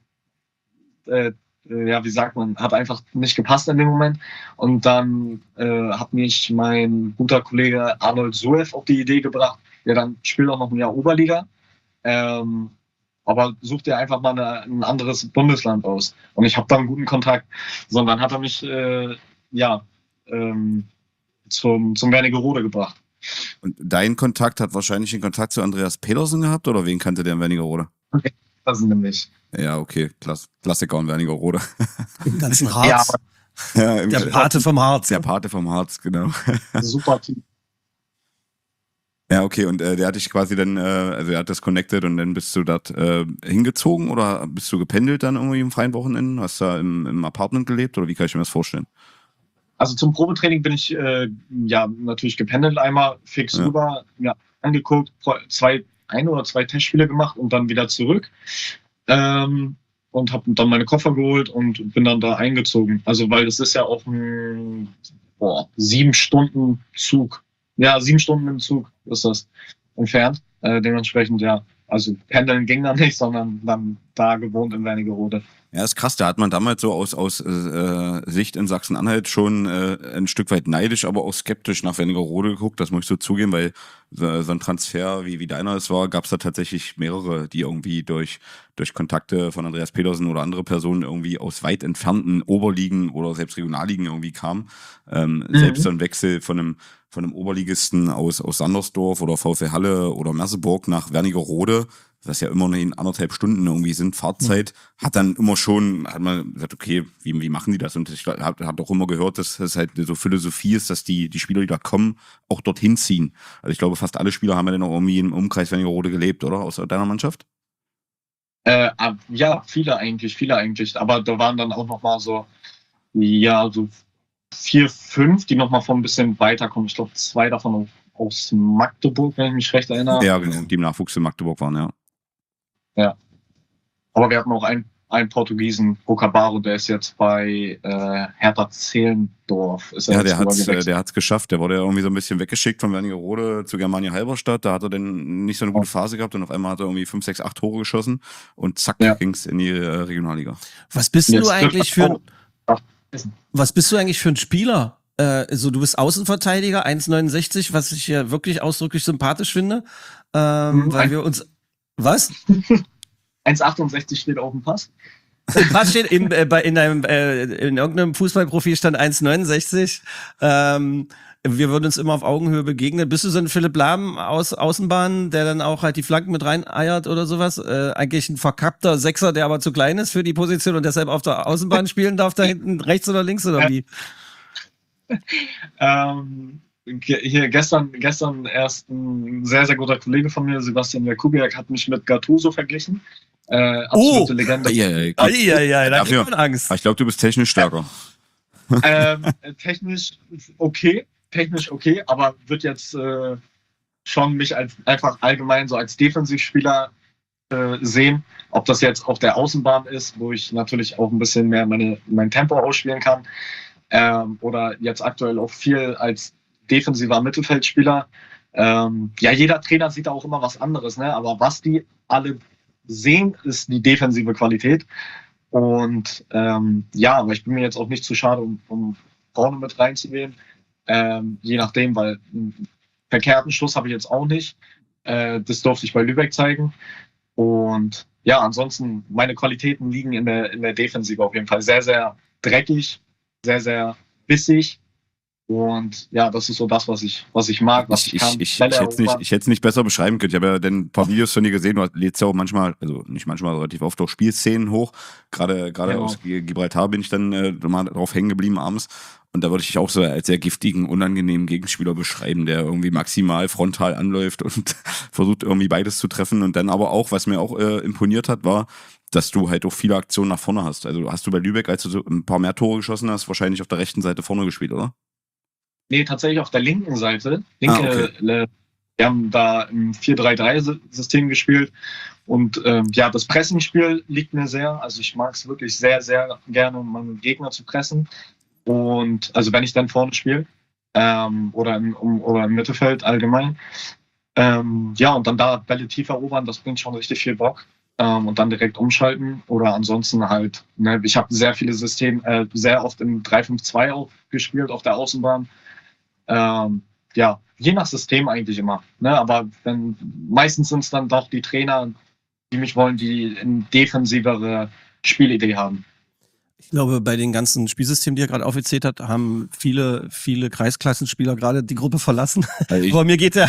Speaker 4: wie sagt man, hat einfach nicht gepasst in dem Moment. Und dann hat mich mein guter Kollege Arnold Soev auf die Idee gebracht, ja, dann spiel doch noch ein Jahr Oberliga, aber such dir einfach mal ein anderes Bundesland aus. Und ich habe da einen guten Kontakt. So, und dann hat er mich zum Wernigerode gebracht.
Speaker 5: Und dein Kontakt hat wahrscheinlich den Kontakt zu Andreas Pedersen gehabt, oder wen kannte der in Wernigerode?
Speaker 4: Okay, das sind nämlich.
Speaker 5: Ja, okay, Klassiker in Wernigerode.
Speaker 3: Im ganzen Harz.
Speaker 5: Ja,
Speaker 3: der Pate vom Harz.
Speaker 5: Der Pate vom Harz, genau.
Speaker 4: Super Team.
Speaker 5: Ja, okay, und der hat dich quasi dann, also er hat das connected und dann bist du dort hingezogen oder bist du gependelt dann irgendwie im freien Wochenende? Hast du da im Apartment gelebt oder wie kann ich mir das vorstellen?
Speaker 4: Also zum Probetraining bin ich natürlich gependelt, einmal fix rüber, angeguckt, 1 oder 2 Testspiele gemacht und dann wieder zurück. Und habe dann meine Koffer geholt und bin dann da eingezogen. Also weil das ist ja auch ein 7 Stunden Zug. Ja, 7 Stunden im Zug ist das entfernt. Dementsprechend, ja, Also pendeln ging dann nicht, sondern dann da gewohnt in Wernigerode.
Speaker 5: Ja, ist krass. Da hat man damals so aus Sicht in Sachsen-Anhalt schon ein Stück weit neidisch, aber auch skeptisch nach Wernigerode geguckt. Das muss ich so zugeben, weil so ein Transfer wie deiner es war, gab es da tatsächlich mehrere, die irgendwie durch Kontakte von Andreas Petersen oder andere Personen irgendwie aus weit entfernten Oberligen oder selbst Regionalligen irgendwie kamen. Selbst so ein Wechsel von einem Oberligisten aus Sandersdorf oder VfL Halle oder Merseburg nach Wernigerode, was ja immer noch in 1,5 Stunden irgendwie sind, Fahrzeit, hat man gesagt, okay, wie machen die das? Und ich hab auch immer gehört, dass das halt so Philosophie ist, dass die Spieler, die da kommen, auch dorthin ziehen. Also ich glaube, fast alle Spieler haben ja dann auch irgendwie im Umkreis Wernigerode gelebt, oder? Aus deiner Mannschaft?
Speaker 4: Ja, viele eigentlich. Aber da waren dann auch nochmal so 4, 5, die nochmal von ein bisschen weiterkommen. Ich glaube, 2 davon aus Magdeburg, wenn ich mich recht erinnere.
Speaker 5: Ja, genau, die im Nachwuchs in Magdeburg waren, ja.
Speaker 4: Ja. Aber wir hatten auch einen Portugiesen, Bocabaro, der ist jetzt bei Hertha Zehlendorf.
Speaker 5: Der hat's geschafft. Der wurde ja irgendwie so ein bisschen weggeschickt von Wernigerode zu Germania Halberstadt. Da hat er dann nicht so eine gute Phase gehabt und auf einmal hat er irgendwie 5, 6, 8 Tore geschossen und zack, ging's in die Regionalliga.
Speaker 3: Was bist du eigentlich für ein Spieler? Also du bist Außenverteidiger, 1,69, was ich ja wirklich ausdrücklich sympathisch finde, weil wir uns... Was?
Speaker 4: 1,68 steht auf dem Pass.
Speaker 3: Was steht in irgendeinem Fußballprofil stand 1,69. Wir würden uns immer auf Augenhöhe begegnen. Bist du so ein Philipp Lahm aus Außenbahn, der dann auch halt die Flanken mit rein eiert oder sowas? Eigentlich ein verkappter Sechser, der aber zu klein ist für die Position und deshalb auf der Außenbahn spielen darf, da hinten rechts oder links oder wie?
Speaker 4: Hier gestern erst ein sehr, sehr guter Kollege von mir, Sebastian Jakubiak, hat mich mit Gattuso verglichen. Absolute Legende.
Speaker 3: Da hat man Angst.
Speaker 5: Ich glaube, du bist technisch stärker.
Speaker 4: Technisch okay, aber wird jetzt schon mich einfach allgemein so als Defensivspieler sehen. Ob das jetzt auf der Außenbahn ist, wo ich natürlich auch ein bisschen mehr mein Tempo ausspielen kann, oder jetzt aktuell auch viel als defensiver Mittelfeldspieler. Jeder Trainer sieht da auch immer was anderes, ne? Aber was die alle sehen, ist die defensive Qualität. Und aber ich bin mir jetzt auch nicht zu schade, um vorne mit reinzugehen. Je nachdem, weil einen verkehrten Schuss habe ich jetzt auch nicht. Das durfte ich bei Lübeck zeigen. Und ja, ansonsten, meine Qualitäten liegen in der Defensive auf jeden Fall. Sehr, sehr dreckig, sehr, sehr bissig. Und ja, das ist so das, was ich mag, was ich kann.
Speaker 5: Ich hätte es nicht besser beschreiben können. Ich habe ja dann ein paar Videos von dir gesehen. Du lädst ja auch manchmal, also nicht manchmal, relativ oft auch Spielszenen hoch. Gerade aus Gibraltar bin ich dann mal drauf hängen geblieben abends. Und da würde ich dich auch so als sehr giftigen, unangenehmen Gegenspieler beschreiben, der irgendwie maximal frontal anläuft und versucht irgendwie beides zu treffen. Und dann aber auch, was mir auch imponiert hat, war, dass du halt auch viele Aktionen nach vorne hast. Also hast du bei Lübeck, als du so ein paar mehr Tore geschossen hast, wahrscheinlich auf der rechten Seite vorne gespielt, oder?
Speaker 4: Nee, tatsächlich auf der linken Seite. Wir haben da im 4-3-3-System gespielt. Und das Pressingspiel liegt mir sehr. Also ich mag es wirklich sehr, sehr gerne, meinen Gegner zu pressen. Und also wenn ich dann vorne spiele oder im Mittelfeld allgemein. Und dann da Bälle tief erobern, das bringt schon richtig viel Bock. Und dann direkt umschalten. Oder ansonsten halt, ne, ich habe sehr viele Systeme, sehr oft im 3-5-2 auch gespielt auf der Außenbahn. Je nach System eigentlich immer. Ne? Aber meistens sind es dann doch die Trainer, die mich wollen, die eine defensivere Spielidee haben.
Speaker 3: Ich glaube, bei den ganzen Spielsystemen, die er gerade aufgezählt hat, haben viele Kreisklassenspieler gerade die Gruppe verlassen. Aber mir geht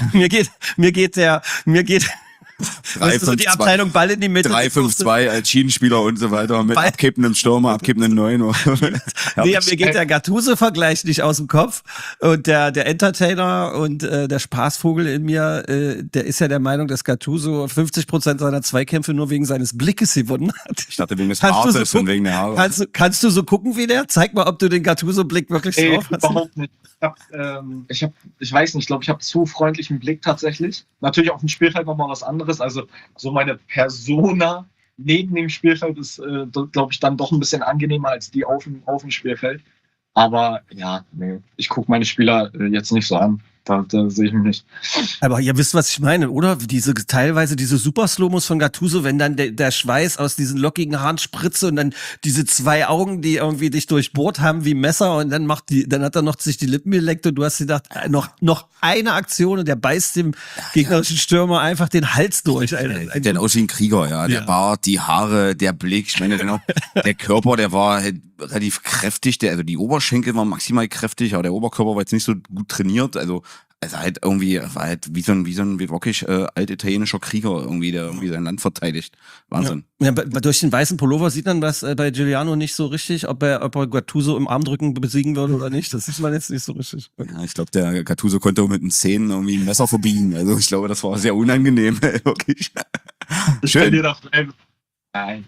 Speaker 3: die Abteilung Ball in die Mitte.
Speaker 5: 3-5-2 als Schienenspieler und so weiter mit abkippendem Stürmer, abkippenden Neun.
Speaker 3: Mir geht der Gattuso-Vergleich nicht aus dem Kopf. Und der Entertainer und der Spaßvogel in mir, der ist ja der Meinung, dass Gattuso 50% seiner Zweikämpfe nur wegen seines Blickes gewonnen hat.
Speaker 5: Ich dachte wegen des Bartes und wegen der Haare.
Speaker 3: Kannst du so gucken wie der? Zeig mal, ob du den Gattuso-Blick wirklich drauf hast.
Speaker 4: Überhaupt nicht. Ich weiß nicht, ich glaube, ich habe zu freundlichen Blick tatsächlich. Natürlich auf dem Spielfeld nochmal was anderes. Also so meine Persona neben dem Spielfeld ist, glaube ich, dann doch ein bisschen angenehmer als die auf dem Spielfeld. Aber ja, nee, ich gucke meine Spieler jetzt nicht so an. Da sehe ich mich nicht.
Speaker 3: Aber ihr wisst, was ich meine, oder? Teilweise diese Super-Slomos von Gattuso, wenn dann der Schweiß aus diesen lockigen Haaren spritzt und dann diese 2 Augen, die irgendwie dich durchbohrt haben wie Messer und dann hat er noch sich die Lippen geleckt und du hast gedacht, noch eine Aktion und der beißt dem gegnerischen Stürmer einfach den Hals durch.
Speaker 5: Der aus wie ein Krieger, ja. Der Bart, die Haare, der Blick, ich meine, genau, der Körper, der war halt relativ kräftig, also die Oberschenkel waren maximal kräftig, aber der Oberkörper war jetzt nicht so gut trainiert, also halt irgendwie, war halt wie wirklich altitalienischer Krieger irgendwie, der irgendwie sein Land verteidigt. Wahnsinn.
Speaker 3: Ja, durch den weißen Pullover sieht man das bei Giuliano nicht so richtig, ob er Gattuso im Armdrücken besiegen würde oder nicht. Das sieht man jetzt nicht so richtig.
Speaker 5: Ja, ich glaube, der Gattuso konnte mit den Zähnen irgendwie ein Messer verbiegen. Also ich glaube, das war sehr unangenehm, wirklich. Schön.
Speaker 4: Dir doch nein.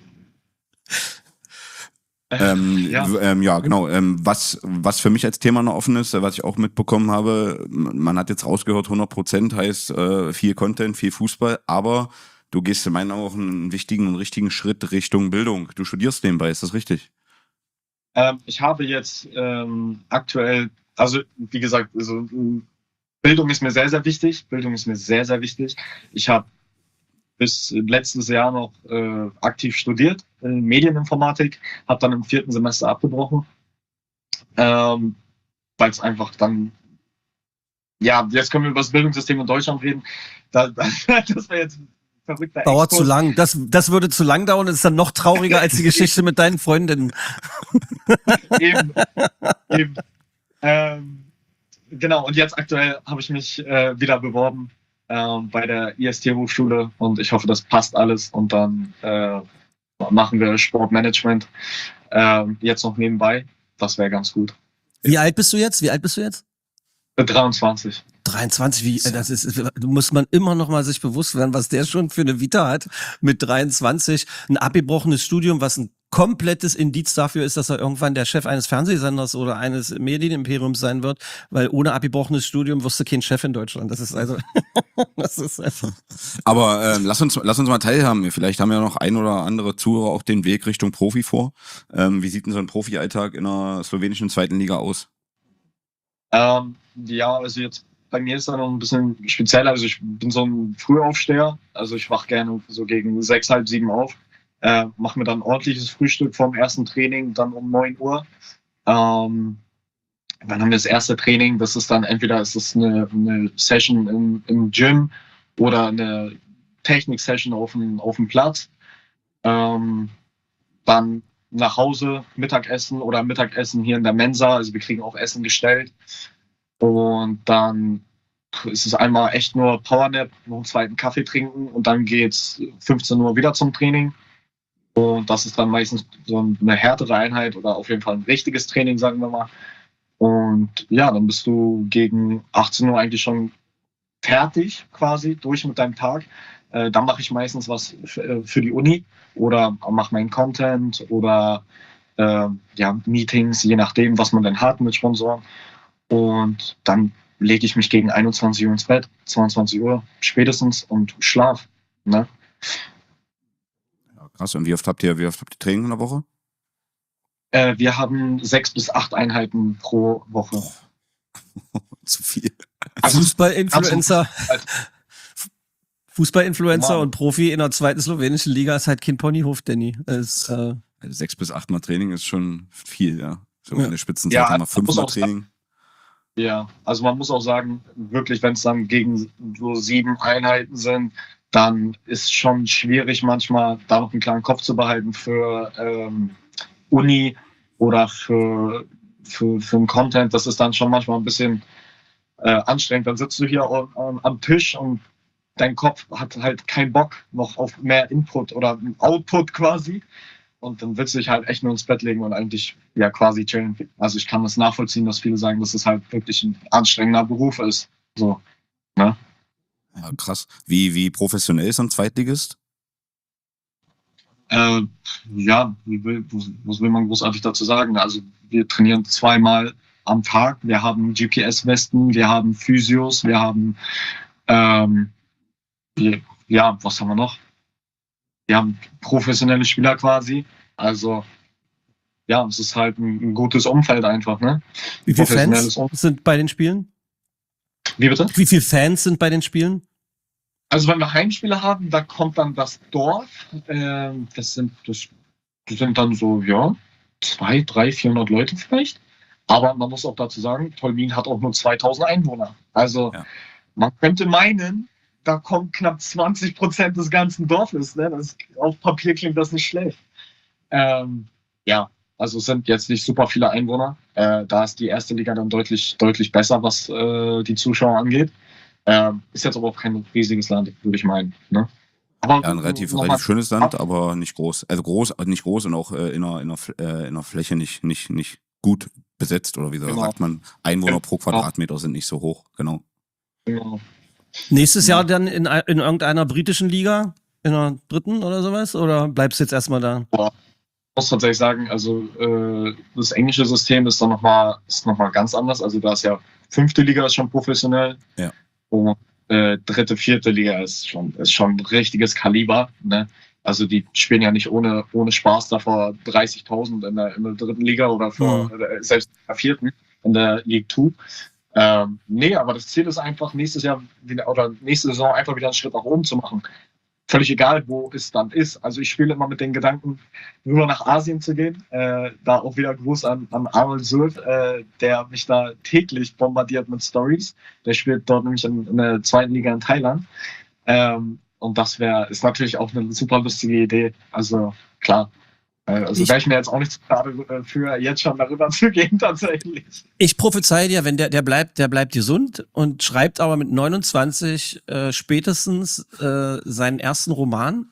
Speaker 5: Ja, genau. Was für mich als Thema noch offen ist, was ich auch mitbekommen habe, man hat jetzt rausgehört, 100% heißt viel Content, viel Fußball, aber du gehst in meinen Augen auch einen wichtigen und richtigen Schritt Richtung Bildung. Du studierst nebenbei, ist das richtig?
Speaker 4: Ich habe jetzt aktuell, also wie gesagt, also, Bildung ist mir sehr, sehr wichtig. Ich habe bis letztes Jahr noch aktiv studiert, Medieninformatik, habe dann im 4. Semester abgebrochen, weil es einfach dann, ja, jetzt können wir über das Bildungssystem in Deutschland reden, das wäre jetzt ein verrückter
Speaker 3: Dauert
Speaker 4: Exkurs.
Speaker 3: zu lang, das würde zu lang dauern, das ist dann noch trauriger als die Geschichte mit deinen Freundinnen.
Speaker 4: Eben. Genau, und jetzt aktuell habe ich mich wieder beworben bei der IST-Hochschule und ich hoffe, das passt alles und dann machen wir Sportmanagement jetzt noch nebenbei. Das wäre ganz gut.
Speaker 3: Wie alt bist du jetzt?
Speaker 4: 23.
Speaker 3: 23, muss man immer noch mal sich bewusst werden, was der schon für eine Vita hat mit 23. Ein abgebrochenes Studium, was ein komplettes Indiz dafür ist, dass er irgendwann der Chef eines Fernsehsenders oder eines Medienimperiums sein wird, weil ohne abgebrochenes Studium wirst du kein Chef in Deutschland. Das ist also,
Speaker 5: Aber lass uns mal teilhaben. Vielleicht haben ja noch ein oder andere Zuhörer auch den Weg Richtung Profi vor. Wie sieht denn so ein Profi-Alltag in der slowenischen 2. Liga aus?
Speaker 4: Ja, also jetzt bei mir ist das noch ein bisschen speziell. Also ich bin so ein Frühaufsteher. Also ich wache gerne so gegen 6, halb 7 auf. Mache mir dann ein ordentliches Frühstück vom ersten Training, dann um 9 Uhr. Dann haben wir das erste Training. Das ist dann entweder eine Session im Gym oder eine Technik-Session auf dem Platz. Dann nach Hause, Mittagessen hier in der Mensa. Also wir kriegen auch Essen gestellt. Und dann ist es einmal echt nur Powernap, noch einen zweiten Kaffee trinken und dann geht's 15 Uhr wieder zum Training. Und das ist dann meistens so eine härtere Einheit oder auf jeden Fall ein richtiges Training, sagen wir mal. Und ja, dann bist du gegen 18 Uhr eigentlich schon fertig quasi, durch mit deinem Tag. Dann mache ich meistens was für die Uni oder mache meinen Content oder Meetings, je nachdem, was man denn hat mit Sponsoren. Und dann lege ich mich gegen 21 Uhr ins Bett, 22 Uhr spätestens und schlaf. Ne?
Speaker 5: Ja, krass. Und wie oft habt ihr Training in der Woche?
Speaker 4: Wir haben 6 bis 8 Einheiten pro Woche.
Speaker 5: Zu viel.
Speaker 3: Fußballinfluencer und Profi in der 2. slowenischen Liga ist halt kein Ponyhof, Danny.
Speaker 5: 6 bis 8 Mal Training ist schon viel, ja. So
Speaker 3: Ja.
Speaker 5: eine Spitzenzeit haben wir 5 Mal Training.
Speaker 4: Ja, also man muss auch sagen, wirklich, wenn es dann gegen so 7 Einheiten sind, dann ist schon schwierig manchmal, da noch einen klaren Kopf zu behalten für Uni oder für den Content. Das ist dann schon manchmal ein bisschen anstrengend. Dann sitzt du hier am Tisch und dein Kopf hat halt keinen Bock noch auf mehr Input oder Output quasi. Und dann willst du dich halt echt nur ins Bett legen und eigentlich ja quasi chillen. Also ich kann das nachvollziehen, dass viele sagen, dass es halt wirklich ein anstrengender Beruf ist. So, ne?
Speaker 5: Ja, krass. Wie professionell ist ein Zweitligist?
Speaker 4: Ja, was will man großartig dazu sagen? Also wir trainieren 2-mal am Tag. Wir haben GPS-Westen, wir haben Physios, wir haben was haben wir noch? Wir haben professionelle Spieler quasi. Also, ja, es ist halt ein gutes Umfeld einfach, ne?
Speaker 3: Wie viele Fans sind bei den Spielen?
Speaker 4: Wie bitte?
Speaker 3: Wie viele Fans sind bei den Spielen?
Speaker 4: Also wenn wir Heimspiele haben, da kommt dann das Dorf. Das sind dann so, 200, 300, 400 Leute vielleicht. Aber man muss auch dazu sagen, Tolmin hat auch nur 2000 Einwohner. Also man könnte meinen, da kommen knapp 20% des ganzen Dorfes. Ne? Auf Papier klingt das nicht schlecht. Also es sind jetzt nicht super viele Einwohner. Da ist die erste Liga dann deutlich, deutlich besser, was die Zuschauer angeht. Ist jetzt aber auch kein riesiges Land, würde ich meinen. Ne? Aber
Speaker 5: ein relativ schönes Land, aber nicht groß. Also nicht groß und auch in einer Fläche nicht gut besetzt. Oder wie sagt man, Einwohner pro Quadratmeter sind nicht so hoch. Genau.
Speaker 3: Nächstes Jahr dann in irgendeiner britischen Liga? In der dritten oder sowas? Oder bleibst du jetzt erstmal da?
Speaker 4: Ich muss tatsächlich sagen, also das englische System ist noch mal ganz anders. Also da ist ja 5. Liga ist schon professionell. Ja. Und 3., 4. Liga ist schon ein richtiges Kaliber. Ne? Also die spielen ja nicht ohne Spaß da vor 30.000 in der 3. Liga oder selbst in der 4. in der League 2. Nee, aber das Ziel ist einfach, nächste Saison einfach wieder einen Schritt nach oben zu machen. Völlig egal, wo es dann ist. Also ich spiele immer mit den Gedanken, rüber nach Asien zu gehen. Da auch wieder Gruß an Arnold Sult, der mich da täglich bombardiert mit Stories. Der spielt dort nämlich in der 2. Liga in Thailand. Und das ist natürlich auch eine super lustige Idee. Also klar. Also wäre ich mir jetzt auch nicht zu schade für, jetzt schon darüber zu gehen, tatsächlich.
Speaker 3: Ich prophezeie dir, wenn der bleibt gesund und schreibt aber mit 29 spätestens seinen ersten Roman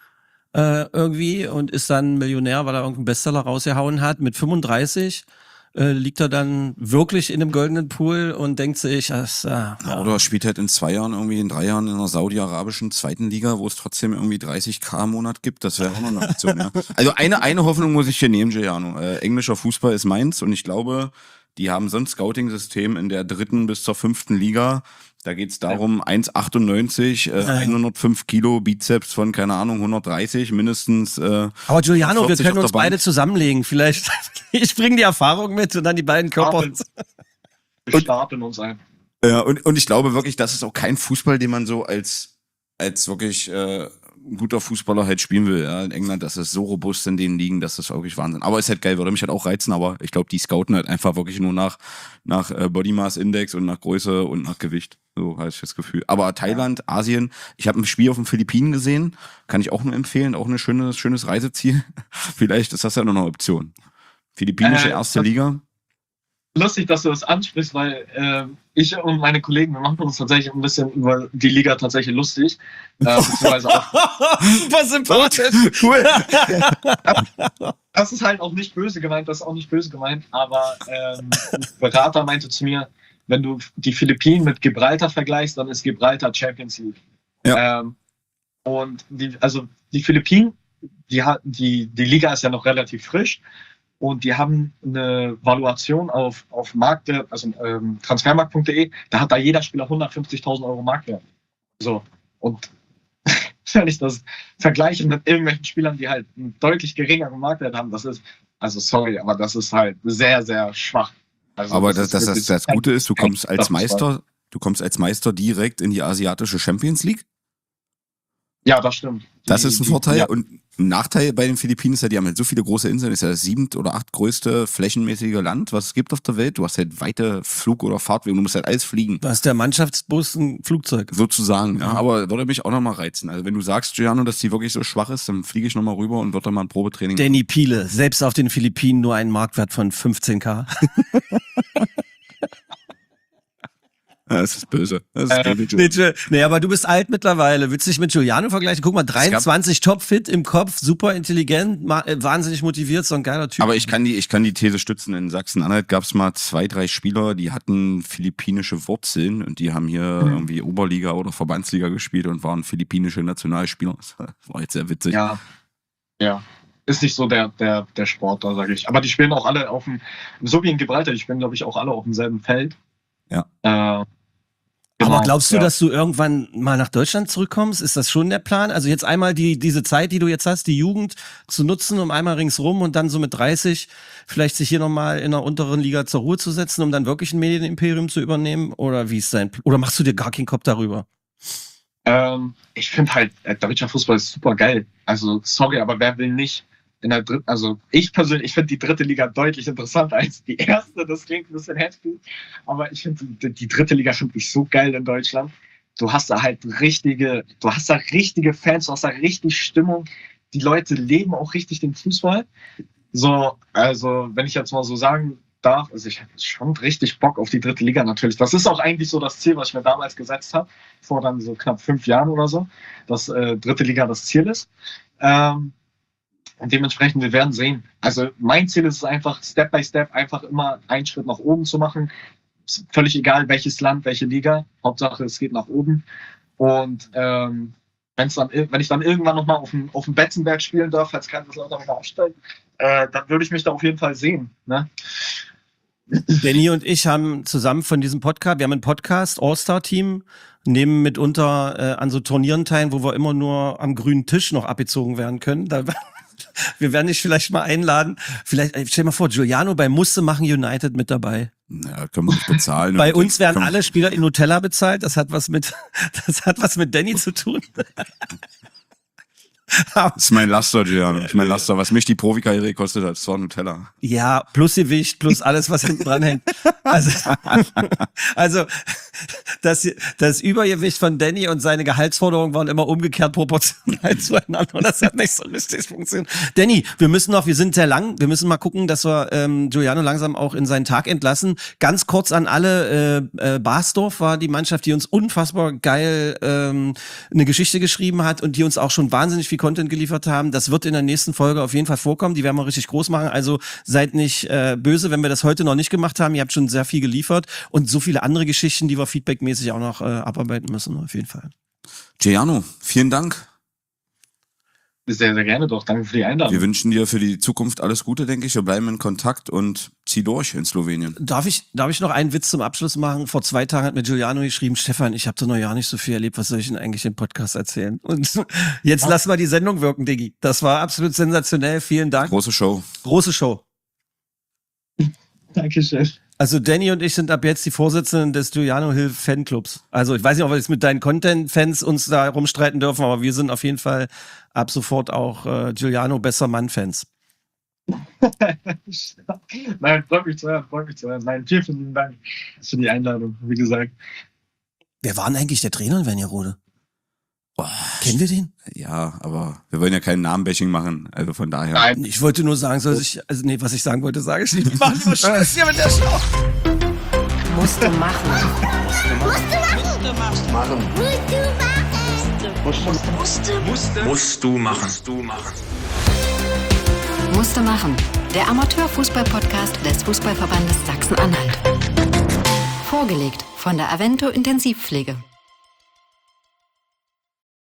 Speaker 3: irgendwie und ist dann Millionär, weil er irgendeinen Bestseller rausgehauen hat. Mit 35 liegt er dann wirklich in einem goldenen Pool und denkt sich,
Speaker 5: oder spielt halt in 2 Jahren, irgendwie in 3 Jahren in einer saudi-arabischen 2. Liga, wo es trotzdem irgendwie 30.000 im Monat gibt. Das wäre auch noch eine Option, ja. Also eine Hoffnung muss ich hier nehmen, Giuliano. Englischer Fußball ist meins und ich glaube, die haben so ein Scouting-System in der 3. bis zur 5. Liga. Da geht es darum, 1,98, 105 Kilo, Bizeps von, keine Ahnung, 130 mindestens.
Speaker 3: Aber Giuliano, wir können uns beide zusammenlegen. Vielleicht, ich bringe die Erfahrung mit und dann die beiden Körper.
Speaker 4: Wir stapeln uns ein.
Speaker 5: Ja, und ich glaube wirklich, das ist auch kein Fußball, den man so als wirklich guter Fußballer halt spielen will. Ja. In England, das ist so robust in den Ligen, das ist wirklich Wahnsinn. Aber ist halt geil, würde mich halt auch reizen, aber ich glaube, die scouten halt einfach wirklich nur nach Body Mass Index und nach Größe und nach Gewicht. So habe ich das Gefühl. Aber Thailand, Asien, ich habe ein Spiel auf den Philippinen gesehen, kann ich auch nur empfehlen, auch ein schönes Reiseziel. Vielleicht ist das ja noch eine Option. Philippinische 1. Liga.
Speaker 4: Lustig, dass du das ansprichst, weil ich und meine Kollegen, wir machen uns tatsächlich ein bisschen über die Liga tatsächlich lustig. Beziehungsweise auch.
Speaker 3: Was sympathisch. Cool.
Speaker 4: Das ist halt auch nicht böse gemeint, aber ein Berater meinte zu mir, wenn du die Philippinen mit Gibraltar vergleichst, dann ist Gibraltar Champions League. Ja. Und die Philippinen, die Liga ist ja noch relativ frisch. Und die haben eine Valuation auf Transfermarkt.de, da hat da jeder Spieler 150.000 Euro Marktwert. So. Und wenn ich das vergleiche mit irgendwelchen Spielern, die halt einen deutlich geringeren Marktwert haben, das ist halt sehr, sehr schwach. Also
Speaker 5: aber das Gute ist, du kommst als Meister direkt in die asiatische Champions League.
Speaker 4: Ja, das stimmt.
Speaker 5: Das ist ein Vorteil. Und ein Nachteil bei den Philippinen ist ja, die haben halt so viele große Inseln. Das ist ja das 7. oder 8. größte flächenmäßige Land, was es gibt auf der Welt. Du hast halt weite Flug- oder Fahrtwege. Du musst halt alles fliegen.
Speaker 3: Da ist der Mannschaftsbus ein Flugzeug.
Speaker 5: Sozusagen, ja. Aber würde mich auch nochmal reizen. Also wenn du sagst, Giuliano, dass die wirklich so schwach ist, dann fliege ich nochmal rüber und würde dann mal ein Probetraining machen.
Speaker 3: Danny Piele, selbst auf den Philippinen nur einen Marktwert von 15.000.
Speaker 5: Ja, das ist böse.
Speaker 3: Nee, aber du bist alt mittlerweile. Willst du dich mit Giuliano vergleichen? Guck mal, 23 topfit im Kopf, super intelligent, wahnsinnig motiviert, so ein geiler Typ.
Speaker 5: Aber ich kann die These stützen. In Sachsen-Anhalt gab es mal 2, 3 Spieler, die hatten philippinische Wurzeln und die haben hier irgendwie Oberliga oder Verbandsliga gespielt und waren philippinische Nationalspieler. Das war jetzt sehr witzig.
Speaker 4: Ja. Ist nicht so der Sport da, sage ich. Aber die spielen auch alle so wie in Gibraltar, die spielen, glaube ich, auch alle auf demselben Feld.
Speaker 5: Ja.
Speaker 3: Aber glaubst du, dass du irgendwann mal nach Deutschland zurückkommst? Ist das schon der Plan? Also jetzt einmal diese Zeit, die du jetzt hast, die Jugend zu nutzen, um einmal ringsrum und dann so mit 30 vielleicht sich hier nochmal in der unteren Liga zur Ruhe zu setzen, um dann wirklich ein Medienimperium zu übernehmen? Oder wie ist oder machst du dir gar keinen Kopf darüber?
Speaker 4: Ich finde halt, deutscher Fußball ist super geil. Also sorry, aber wer will nicht in der dritten, also ich persönlich, ich finde die dritte Liga deutlich interessanter als die erste, das klingt ein bisschen heftig, aber ich finde die dritte Liga finde ich so geil in Deutschland. Du hast da richtige Fans, du hast da richtig Stimmung, die Leute leben auch richtig den Fußball. So, also wenn ich jetzt mal so sagen darf, also ich habe schon richtig Bock auf die dritte Liga natürlich. Das ist auch eigentlich so das Ziel, was ich mir damals gesetzt habe, vor dann so knapp 5 Jahren oder so, dass dritte Liga das Ziel ist. Und dementsprechend, wir werden sehen. Also mein Ziel ist es einfach, Step by Step, einfach immer einen Schritt nach oben zu machen. Ist völlig egal, welches Land, welche Liga. Hauptsache, es geht nach oben. Und wenn ich dann irgendwann nochmal auf dem Betzenberg spielen darf, als Kaiserslautern wieder aufsteigen, dann würde ich mich da auf jeden Fall sehen. Ne?
Speaker 3: Danny und ich haben zusammen von diesem Podcast, wir haben einen Podcast, All-Star-Team, nehmen mitunter an so Turnieren teil, wo wir immer nur am grünen Tisch noch abgezogen werden können. Wir werden dich vielleicht mal einladen. Vielleicht, stell dir mal vor, Giuliano bei Musste machen United mit dabei.
Speaker 5: Ja, können wir nicht bezahlen.
Speaker 3: Bei uns werden alle Spieler in Nutella bezahlt. Das hat was mit Danny zu tun.
Speaker 5: Das ist mein Laster, Giuliano. Das ist mein Laster. Was mich die Profikarriere gekostet hat, das war Nutella.
Speaker 3: Ja, plus Gewicht, plus alles, was hinten dran hängt. Also das Übergewicht von Danny und seine Gehaltsforderungen waren immer umgekehrt proportional zueinander. Und das hat nicht so richtig funktioniert. Danny, wir sind sehr lang. Wir müssen mal gucken, dass wir Giuliano langsam auch in seinen Tag entlassen. Ganz kurz an alle, Barsdorf war die Mannschaft, die uns unfassbar geil eine Geschichte geschrieben hat und die uns auch schon wahnsinnig viel Content geliefert haben. Das wird in der nächsten Folge auf jeden Fall vorkommen. Die werden wir richtig groß machen. Also seid nicht böse, wenn wir das heute noch nicht gemacht haben. Ihr habt schon sehr viel geliefert und so viele andere Geschichten, die wir feedbackmäßig auch noch abarbeiten müssen. Auf jeden Fall.
Speaker 5: Giuliano, vielen Dank.
Speaker 4: Sehr, sehr gerne doch. Danke für die Einladung.
Speaker 5: Wir wünschen dir für die Zukunft alles Gute, denke ich. Wir bleiben in Kontakt und zieh durch in Slowenien.
Speaker 3: Darf ich noch einen Witz zum Abschluss machen? Vor 2 Tagen hat mir Giuliano geschrieben, Stefan, ich habe da noch ja nicht so viel erlebt. Was soll ich denn eigentlich im Podcast erzählen? Und jetzt lass mal die Sendung wirken, Diggi. Das war absolut sensationell. Vielen Dank.
Speaker 5: Große Show.
Speaker 3: Große Show.
Speaker 4: Dankeschön.
Speaker 3: Also Danny und ich sind ab jetzt die Vorsitzenden des Giuliano Hill Fanclubs. Also ich weiß nicht, ob wir jetzt mit deinen Content-Fans uns da rumstreiten dürfen, aber wir sind auf jeden Fall ab sofort auch Giuliano Besser Mann-Fans.
Speaker 4: Nein, freut mich zu hören. Nein, vielen, vielen Dank für die Einladung, wie gesagt.
Speaker 3: Wer war denn eigentlich der Trainer in Wernigerode? Kennen wir den?
Speaker 5: Ja, aber wir wollen ja keinen Namenbashing machen, also von daher.
Speaker 4: Nein.
Speaker 3: Ich wollte nur sagen, was ich sagen wollte, sage ich nicht. Wir machen nur Schluss hier mit der Show.
Speaker 1: Musste machen.
Speaker 2: Musst du machen.
Speaker 1: Musste machen. Der Amateurfußball-Podcast des Fußballverbandes Sachsen-Anhalt. Vorgelegt von der Avento Intensivpflege.